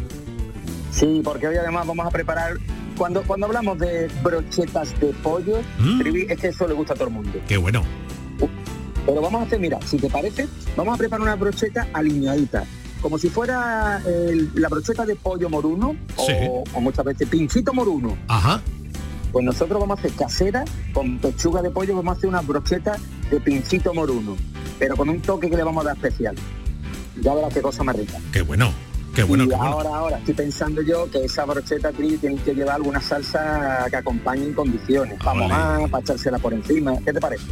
Sí, porque hoy además vamos a preparar, cuando cuando hablamos de brochetas de pollo, mm. Trivi, es que eso le gusta a todo el mundo. Qué bueno. Pero vamos a hacer, mira, si te parece, vamos a preparar una brocheta aliñadita, como si fuera el, la brocheta de pollo moruno, sí. o, o muchas veces pinchito moruno. Ajá. Pues nosotros vamos a hacer casera, con pechuga de pollo, vamos a hacer una brocheta de pinchito moruno, pero con un toque que le vamos a dar especial. Ya verás qué cosa más rica. Qué bueno. Qué bueno, y qué bueno. ahora, ahora estoy pensando yo que esa brocheta tiene que llevar alguna salsa que acompañe en condiciones, para mojar, para echársela por encima. ¿Qué te parece?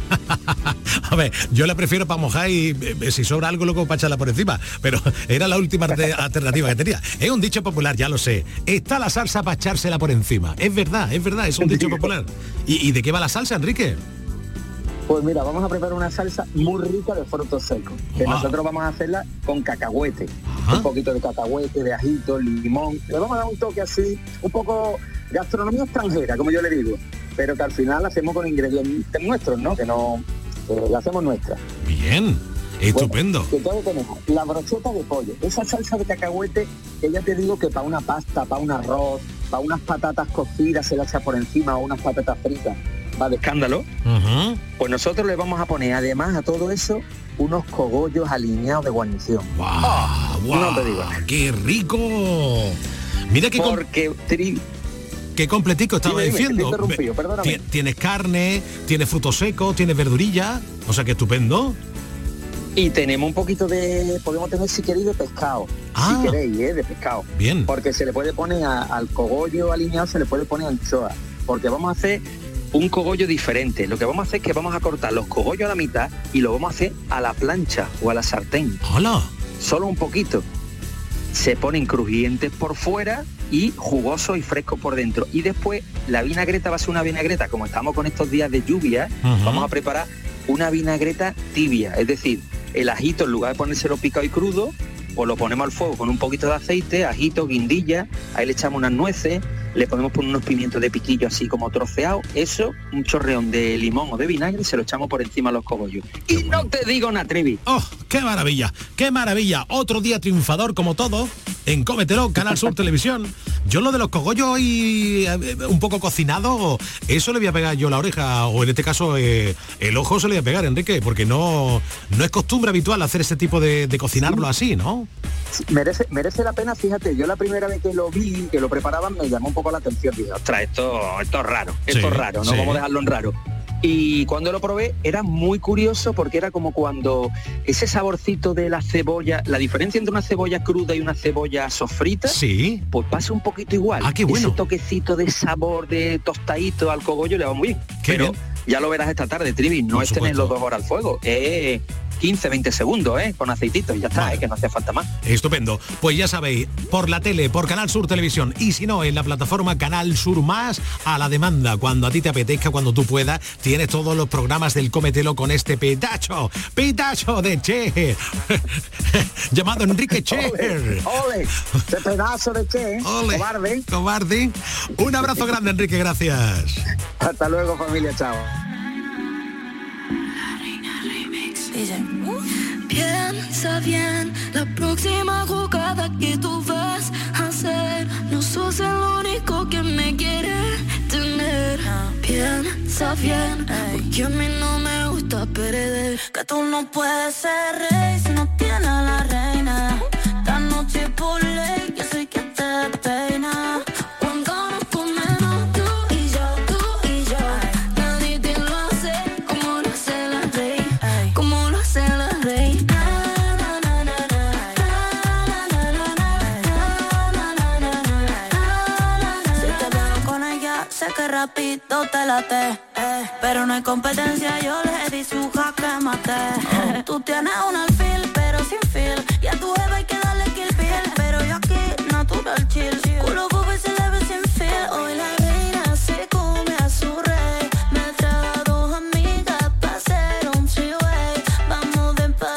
A ver, yo la prefiero para mojar y eh, si sobra algo luego para echarla por encima, pero era la última alternativa que tenía. Es un dicho popular, ya lo sé. Está la salsa para echársela por encima. Es verdad, es verdad, es un dicho popular. ¿Y, y de qué va la salsa, Enrique? Pues mira, vamos a preparar una salsa muy rica de frutos secos, que wow. nosotros vamos a hacerla con cacahuete. Ajá. Un poquito de cacahuete, de ajito, limón. Le vamos a dar un toque así, un poco gastronomía extranjera, como yo le digo, pero que al final la hacemos con ingredientes nuestros, ¿no? Que no, eh, la hacemos nuestra. Bien, estupendo. Bueno, entonces tenemos la brocheta de pollo, esa salsa de cacahuete que ya te digo que para una pasta, para un arroz, para unas patatas cocidas se la echa por encima o unas patatas fritas. Va de escándalo. Uh-huh. Pues nosotros le vamos a poner además a todo eso unos cogollos aliñados de guarnición. ¡Wow! Oh, wow, no te digo. ¡Qué rico! Mira que porque tri... qué completico estaba dime, diciendo. Dime, perdóname. Tienes carne, tienes frutos secos, tienes verdurilla, o sea que estupendo. Y tenemos un poquito de, podemos tener si queréis de pescado, ah, si queréis, ¿eh? De pescado. Bien. Porque se le puede poner a, al cogollo aliñado, se le puede poner anchoa, porque vamos a hacer un cogollo diferente. Lo que vamos a hacer es que vamos a cortar los cogollos a la mitad y lo vamos a hacer a la plancha o a la sartén. ¡Hola! Solo un poquito. Se ponen crujientes por fuera y jugosos y frescos por dentro. Y después la vinagreta va a ser una vinagreta, como estamos con estos días de lluvia, uh-huh. vamos a preparar una vinagreta tibia. Es decir, el ajito, en lugar de ponérselo picado y crudo, pues lo ponemos al fuego con un poquito de aceite, ajito, guindilla, ahí le echamos unas nueces, le podemos poner unos pimientos de piquillo así como troceados, eso, un chorreón de limón o de vinagre, y se lo echamos por encima a los cogollos. Y no te digo nada, Trevi. ¡Oh, qué maravilla! ¡Qué maravilla! Otro día triunfador como todo, en Cómetelo, Canal Sur Televisión. Yo lo de los cogollos hoy eh, un poco cocinado, eso le voy a pegar yo la oreja, o en este caso eh, el ojo se le voy a pegar, Enrique, porque no, no es costumbre habitual hacer ese tipo de, de cocinarlo así, ¿no? Merece, merece la pena, fíjate, yo la primera vez que lo vi, que lo preparaban, me llamó un poco la atención. Dije, ostras, esto, esto es raro, esto sí, es raro, no sí. vamos a dejarlo en raro. Y cuando lo probé era muy curioso porque era como cuando ese saborcito de la cebolla, la diferencia entre una cebolla cruda y una cebolla sofrita, sí, pues pasa un poquito igual. Ah, qué bueno. Ese toquecito de sabor de tostadito al cogollo le va muy bien. Qué Pero bien. Ya lo verás esta tarde, Trivi, no Por es supuesto. tener los dos horas al fuego, es quince, veinte segundos, ¿eh? Con aceitito y ya está, vale. ¿eh? Que no hace falta más. Estupendo. Pues ya sabéis, por la tele, por Canal Sur Televisión, y si no, en la plataforma Canal Sur Más, a la demanda, cuando a ti te apetezca, cuando tú puedas, tienes todos los programas del Cómetelo con este pedacho, pedacho de Che, llamado Enrique Che. ¡Ole! ¡Ole! ¡Ese pedazo de Che! ¡Ole! ¡Cobarde! ¡Cobarde! Un abrazo grande, Enrique, gracias. Hasta luego, familia, chao. Piensa bien, la próxima jugada que tú vas a hacer, no sos el único que me quiere tener. Piensa bien, porque a mí no me gusta perder. Que tú no puedes ser rey si no tienes a la reina. Esta noche por ley, yo sé que te peina. Rapidito te late, eh, pero no hay competencia, yo le di su jaque mate. Oh. Tú tienes un alfil, pero sin feel, y a tu jeva hay que darle kill pill, pero yo aquí natural chill. Culo bobo y se le ve sin feel. Hoy la reina se come a su rey, me trae a dos amigas pa' hacer un three-way. Vamos de pa'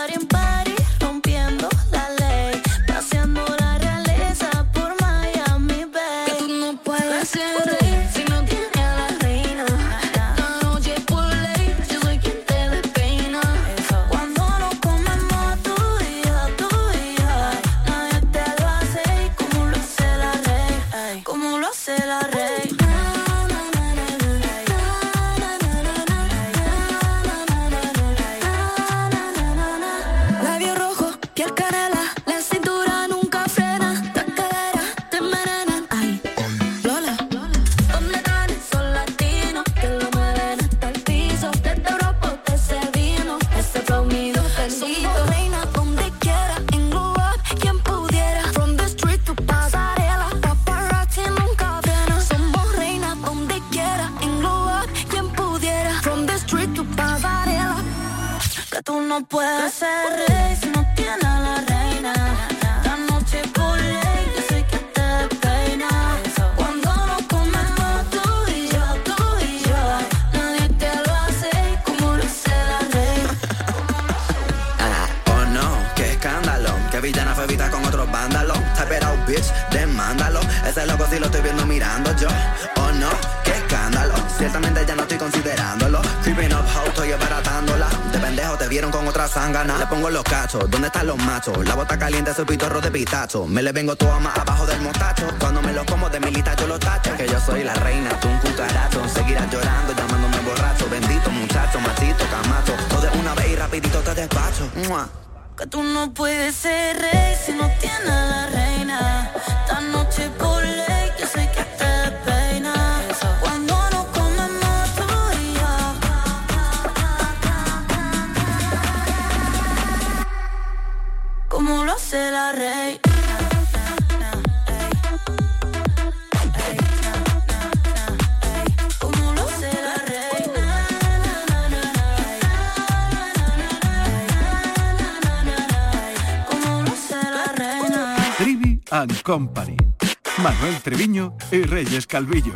piel canela, la cintura nunca frena, las caderas te envenenan. Ay, Lola, donde ganes son latinos, que lo mueven hasta el piso. Desde Europa te servimos, ese flow mío bendito. Somos reina donde quiera, en lugar quien pudiera. From the street to pasarela, paparazzi nunca frena. Somos reina donde quiera, en lugar quien pudiera. From the street to pasarela, que tú no puedes ser rey si no tienes a la reina. La noche por ley, yo sé que te peina. Cuando nos comemos tú y yo, tú y yo, nadie te lo hace como lo hace la reina. Oh no, qué escándalo, que villana fue vista con otros vándalos. Type it out, bitch, demándalo. Ese loco sí lo estoy viendo mirando yo. Oh no, qué escándalo, ciertamente ya no estoy considerándolo. Creeping up how, estoy baratándola. De pendejo te vieron con otra zángana. Le pongo los cachos, ¿dónde están los machos? La bota caliente, soy pitorro de pistacho. Me le vengo todo más abajo del mostacho. Cuando me los como de mi lista yo los tacho. Que yo soy la reina, tú un cucaracho. Seguirás llorando, llamándome borracho. Bendito muchacho, machito, camacho. Todo de una vez y rapidito te despacho. ¡Mua! Que tú no puedes ser rey si no tienes a la reina. Esta noche por ley, yo sé que te peina. Cuando nos comemos tú y yo, como lo hace la reina. Como lo hace la reina. Como lo hace la reina. Trivi and Company. Manuel Treviño y Reyes Calvillo.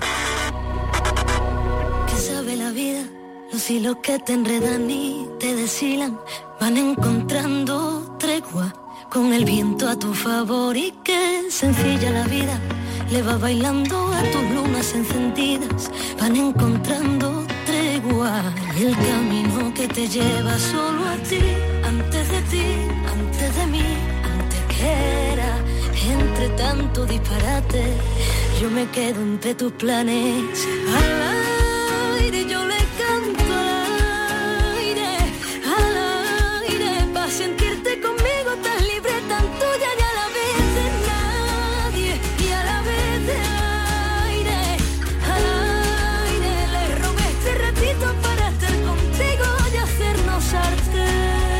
Que sabe la vida, los hilos que te enredan y te deshilan, van encontrando tregua con el viento a tu favor. Y qué sencilla la vida, le va bailando a tus lunas encendidas, van encontrando tregua. Y el camino que te lleva solo a ti, antes de ti, antes de mí, antes que era. Entre tanto disparate, yo me quedo entre tus planes. Al aire yo le canto al aire, al aire, pa' sentirte conmigo tan libre, tan tuya y a la vez de nadie, y a la vez de aire, al aire. Le robé este ratito para estar contigo y hacernos arte.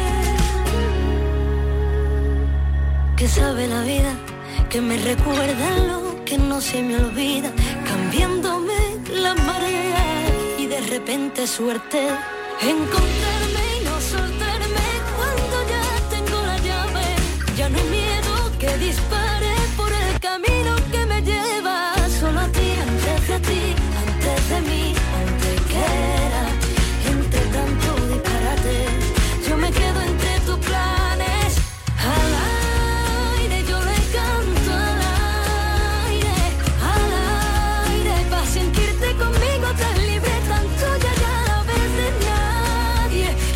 Que sabe la vida, que me recuerda lo que no se me olvida, cambiándome la marea y de repente suerte encontrarme y no soltarme cuando ya tengo la llave. Ya no hay miedo que dispare por el camino que me lleva solo a ti, antes de ti, antes de mí, antes que era. Entre tanto disparate, yo me quedo entre tus planes. Al conmigo tan libre, tan tuya y a la vez de nadie,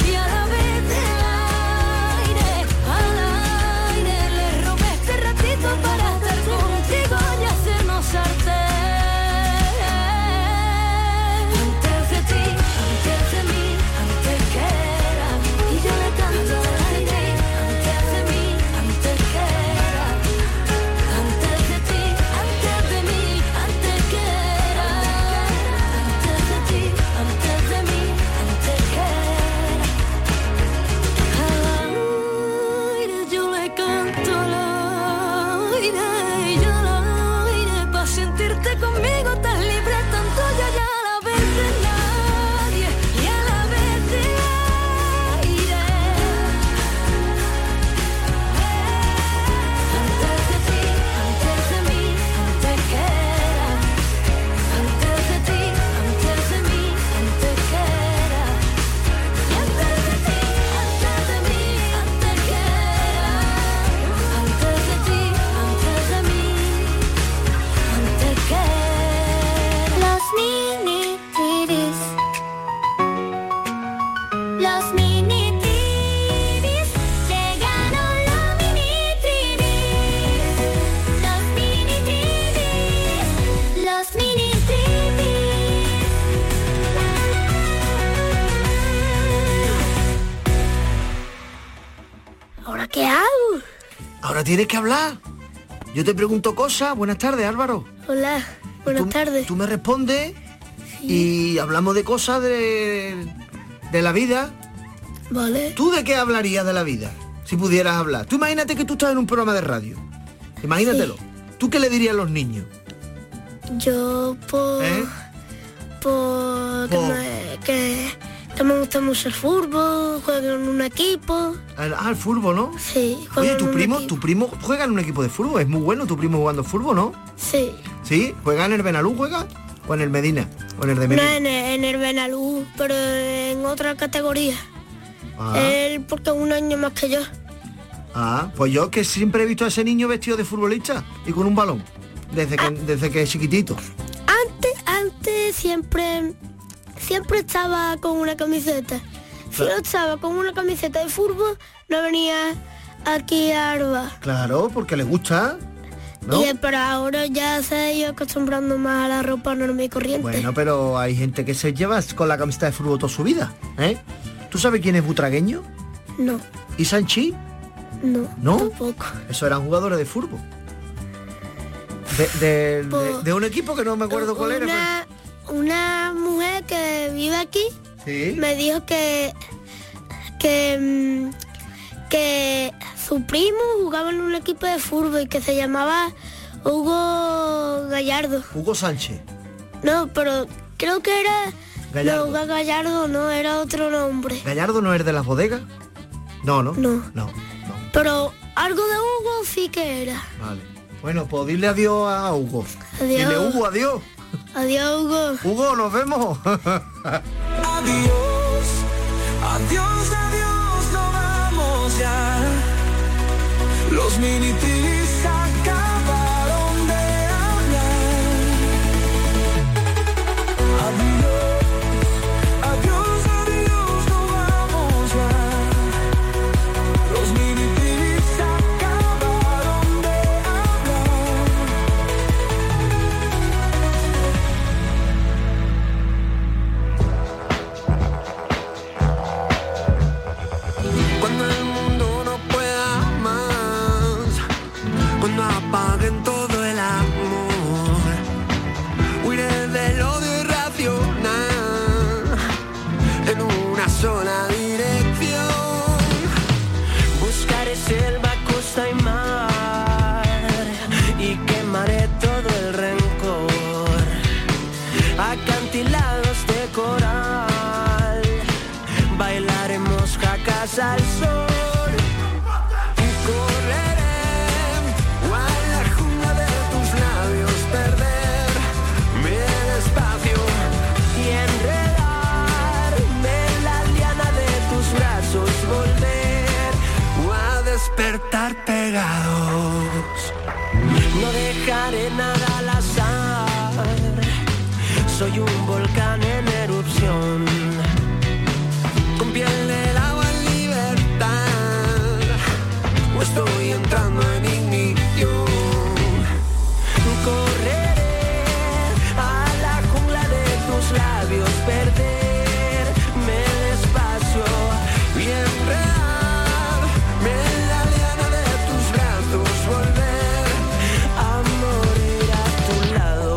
hago? Ahora tienes que hablar. Yo te pregunto cosas. Buenas tardes, Álvaro. Hola, buenas tú, tardes. Tú me respondes y hablamos de cosas de, de la vida. Vale. ¿Tú de qué hablarías de la vida? Si pudieras hablar. Tú imagínate que tú estás en un programa de radio. Imagínatelo. Sí. ¿Tú qué le dirías a los niños? Yo, por... ¿Eh? Por... Que, me, que, que me gusta mucho el fútbol, juego en un equipo. Ah, el fútbol, ¿no? Sí. Oye, tu primo, tu primo juega en un equipo de fútbol. Es muy bueno tu primo jugando fútbol, ¿no? Sí. ¿Sí? ¿Juega en el Benalú, juega? ¿O en el Medina? ¿O en el de Medina? No, en el, en el Benalú, pero en otra categoría. Ah. Él porque es un año más que yo. Ah, pues yo que siempre he visto a ese niño vestido de futbolista y con un balón. Desde que, ah. desde que es chiquitito. Antes, antes siempre, siempre estaba con una camiseta. Si no estaba con una camiseta de fútbol, no venía aquí a Arba. Claro, porque le gusta, ¿no? Y pero ahora ya se ha ido acostumbrando más a la ropa normal y corriente. Bueno, pero hay gente que se lleva con la camiseta de fútbol toda su vida, ¿eh? ¿Tú sabes quién es Butragueño? No. ¿Y Sanchi? No, ¿No? tampoco. Eso eran jugadores de fútbol. De, de, de, de un equipo que no me acuerdo cuál era. Una, pero... una mujer que vive aquí ¿Sí? me dijo que que que su primo jugaba en un equipo de fútbol y que se llamaba Hugo Gallardo. Hugo Sánchez. No, pero creo que era Gallardo. No, Gallardo no, era otro nombre. ¿Gallardo no es de las bodegas? No, ¿no? No. No. Pero algo de Hugo sí que era. Vale. Bueno, pues dile adiós a Hugo. Adiós. Dile Hugo, adiós. Adiós, Hugo. Hugo, nos vemos. Adiós, adiós, adiós, no vamos ya. Los mini tiris acabaron de hablar. Adiós, adiós, adiós, no vamos ya. Los mini tiris acabaron de hablar. Cuando el mundo no pueda más, cuando apaguen todo el amor, huiré del odio irracional en una sola dirección. Buscaré selva, costa y mar y quemaré todo el rencor. Acantilados de coral, bailaremos jacas al sol y correré a la jungla de tus labios, perderme despacio y enredarme en la liana de tus brazos, volver a despertar pegados. No dejaré nada al azar, soy un volcán en erupción, con piel del agua en libertad, o estoy entrando en ignición. Correré a la jungla de tus labios, perderme despacio y enredarme en la liana de tus brazos, volver a morir a tu lado.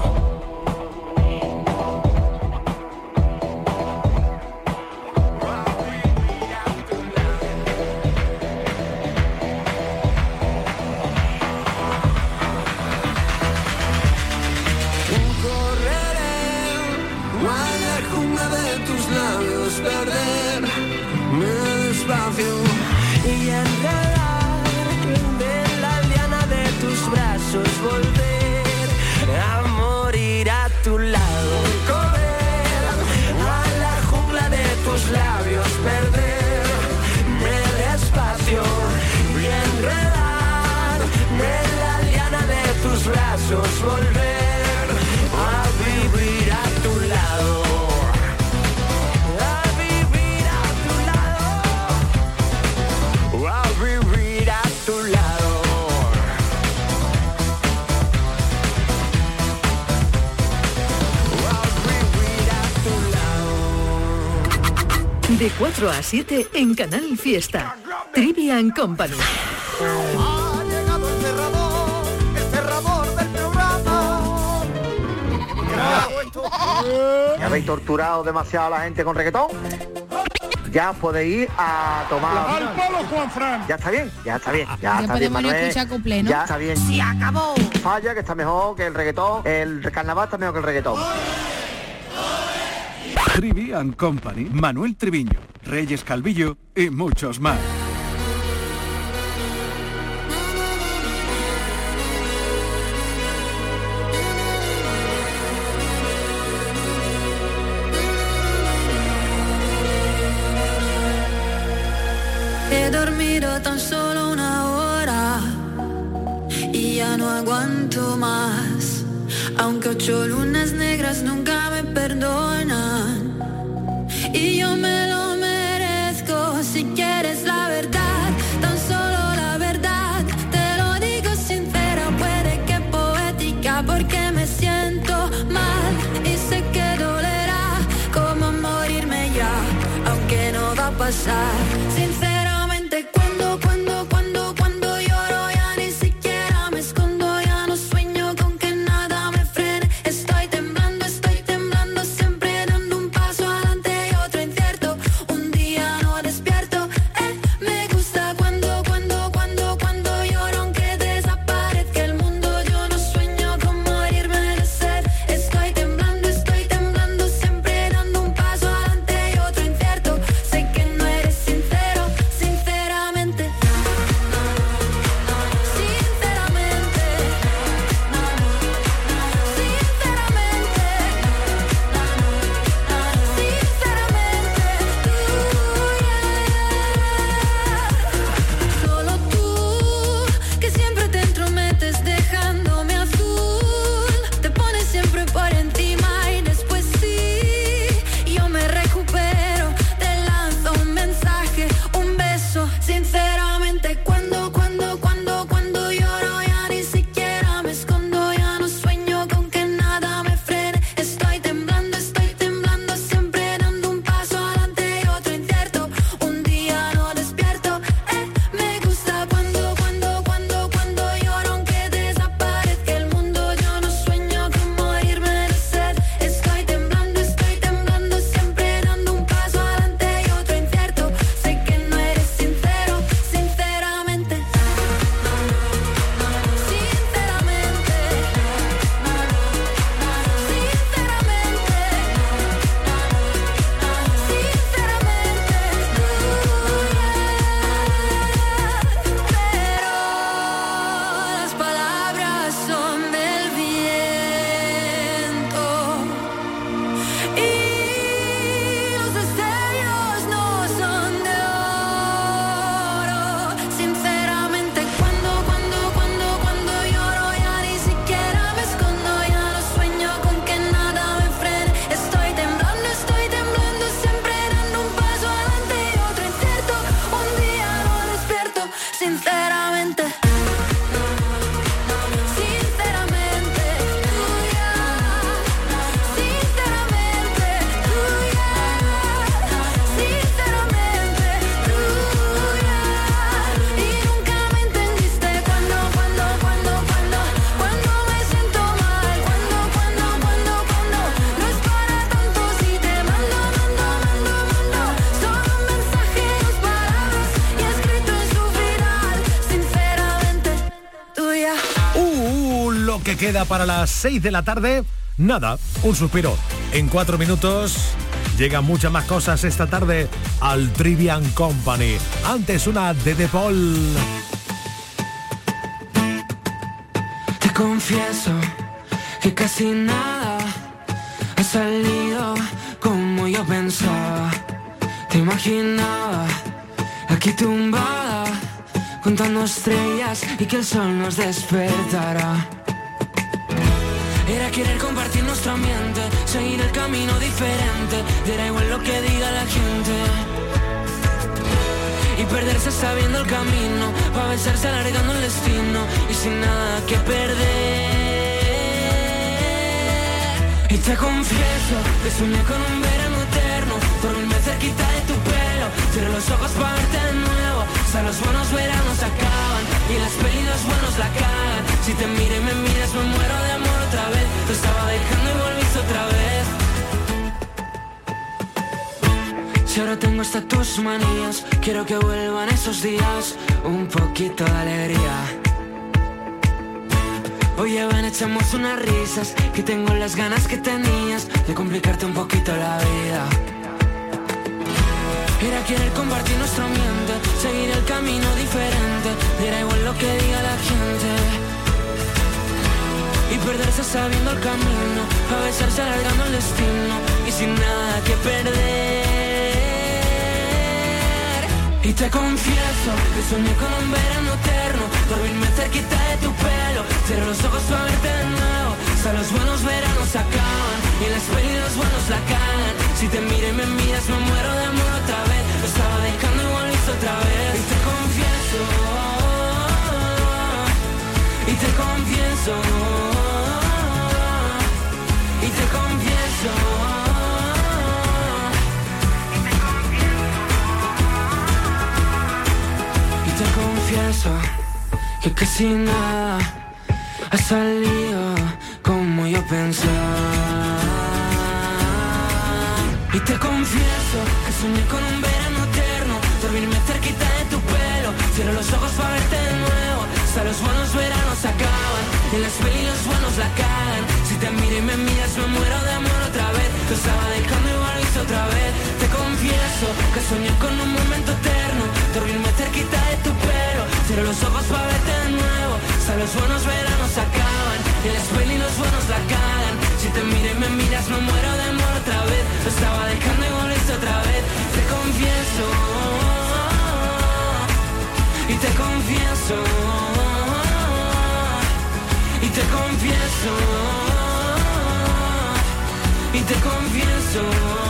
Correré a la jungla de tus labios, perderme despacio y enredarme en la liana de tus brazos, volver a morir a tu lado. Correr a la jungla de tus labios, perderme despacio y enredarme en la liana de tus brazos, volver a vivir a tu lado. A vivir a tu lado. A vivir a tu lado. A vivir a tu lado. De cuatro a siete en Canal Fiesta. Trivian Company. Ha llegado el cerrador, el cerrador del programa. ¿Ya habéis torturado demasiado a la gente con reggaetón? Ya podéis ir a tomar... Al palo, Juan Fran. Ya está bien, ya está bien. Ya, Ya está bien, podemos Manuel. escuchar cuplé, ¿no? Ya está bien. ¡Se acabó! Falla, que está mejor que el reggaetón. El carnaval está mejor que el reggaetón. Trivian Company, Manuel Triviño, Reyes Calvillo y muchos más. He dormido tan solo una hora y ya no aguanto más. Aunque ocho lunas negras nunca me perdonan y yo me lo merezco. Si quieres la verdad, tan solo la verdad, te lo digo sincera, puede que poética, porque me siento mal y sé que dolerá como morirme ya, aunque no va a pasar. Sinceramente, cuando, cuando, cuando, cuando lloro ya ni siquiera me escondo, ya no sueño con que nada me frene. Estoy temblando, estoy temblando, siempre dando un paso adelante y otro incierto. Un día no despierto, eh, me gusta cuando, cuando, cuando, cuando lloro aunque desaparezca el mundo. Yo no sueño con morirme de sed. Estoy temblando, estoy temblando, siempre dando un paso adelante y otro incierto. Sé que no eres sincero, sinceramente. Sinceramente. Solo tú, que siempre te entrometes dejándome azul. Te pones siempre por encima y después sí, yo me recupero. Te lanzo un mensaje, un beso. Sinceramente, cuando, cuando, cuando, cuando lloro ya ni siquiera me escondo. Ya no sueño con que nada me frene. Estoy temblando, estoy temblando, siempre dando un paso adelante y otro incierto. Un día no despierto, eh, me gusta cuando, cuando, cuando, cuando lloro aunque desaparezca el mundo. Yo no sueño con morirme de sed. Estoy temblando, estoy temblando, siempre dando un paso adelante y otro incierto. Sé que no eres sincero, sinceramente. Sinceramente. Pero las palabras son del viento y los destellos no son de oro. Sinceramente, cuando, cuando, cuando, cuando lloro ya ni siquiera me escondo. Ya no sueño con que nada me frene. Estoy temblando, estoy temblando, siempre dando un paso adelante y otro incierto. Un día no despierto, sinceramente. Sinceramente, tuya. Sinceramente, tuya. Sinceramente, tuya. Y nunca me entendiste cuando, cuando, cuando, cuando, cuando me siento mal. Cuando, cuando, cuando, cuando no es para tanto si te mando, mando, mando, mando. Solo un mensaje, dos palabras y escrito en su final. Sinceramente, tuya. Uh, lo que queda para las seis de la tarde, nada, un suspiro. En cuatro minutos llegan muchas más cosas esta tarde al Trivian Company. Antes una de De Paul. Te confieso que casi nada ha salido como yo pensaba. Te imaginaba aquí tumbada, contando estrellas y que el sol nos despertará. Era querer compartir nuestro ambiente, seguir el camino diferente, diera igual lo que diga la gente. Y perderse sabiendo el camino, para vencerse alargando el destino y sin nada que perder. Y te confieso que soñé con un verano eterno, dormirme cerquita de tu pelo, Cierro los ojos para verte de nuevo. Hasta los buenos veranos acaban y las pelis los buenos la cagan. Si te miro y me miras me muero de amor otra vez. Lo estaba dejando y volviste otra vez. Si ahora tengo hasta tus manías, quiero que vuelvan esos días, un poquito de alegría. Oye, ven, echemos unas risas, que tengo las ganas que tenías de complicarte un poquito la vida. Era querer compartir nuestro ambiente, seguir el camino diferente, era igual lo que diga la gente. Y perderse sabiendo el camino, a besarse alargando el destino, y sin nada que perder. Y te confieso que soñé con un verano eterno, dormirme cerquita de tu pelo, cierro los ojos para verte de nuevo. Hasta los buenos veranos acaban y las pelis los buenos la cagan. Si te miro y me miras me muero de amor otra vez. Lo estaba dejando y volviste otra vez. Y te confieso, y te confieso, y te confieso. Te confieso que casi nada ha salido como yo pensaba. Y te confieso que soñé con un verano eterno, dormirme cerquita de tu pelo, cierro los ojos para verte de nuevo. Hasta los buenos veranos acaban y las pelis los buenos la cagan. Si te miro y me miras me muero de amor otra vez. Lo estaba dejando y volviste otra vez. Te confieso que soñé con un momento eterno, dormirme cerquita de tu pelo, cierro los ojos para verte de nuevo. Hasta los buenos veranos acaban y las pelis los buenos la cagan. Si te miro y me miras me muero de amor otra vez. Lo estaba dejando y volviste otra vez. Te confieso, y te confieso, y te confieso, y te confieso.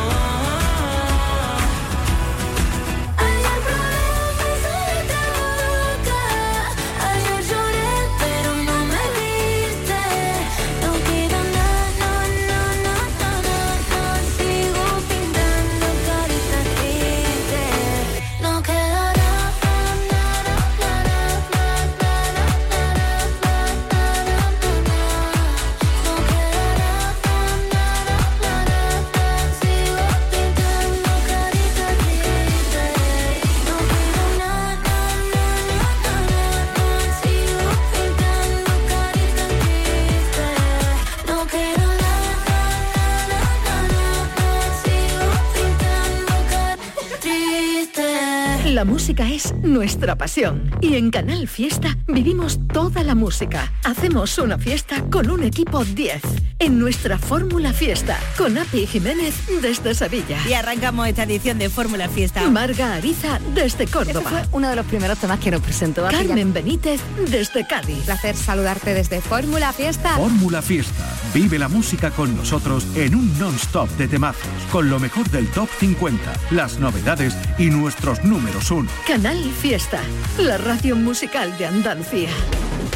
La música es nuestra pasión y en Canal Fiesta vivimos toda la música. Hacemos una fiesta con un equipo diez en nuestra Fórmula Fiesta con Api Jiménez desde Sevilla. Y arrancamos esta edición de Fórmula Fiesta. Marga Ariza desde Córdoba. Este fue uno de los primeros temas que nos presentó. Carmen Benítez desde Cádiz. Placer saludarte desde Fórmula Fiesta. Fórmula Fiesta. Vive la música con nosotros en un non-stop de temazos, con lo mejor del top cincuenta, las novedades y nuestros números uno. Canal Fiesta, la radio musical de Andalucía.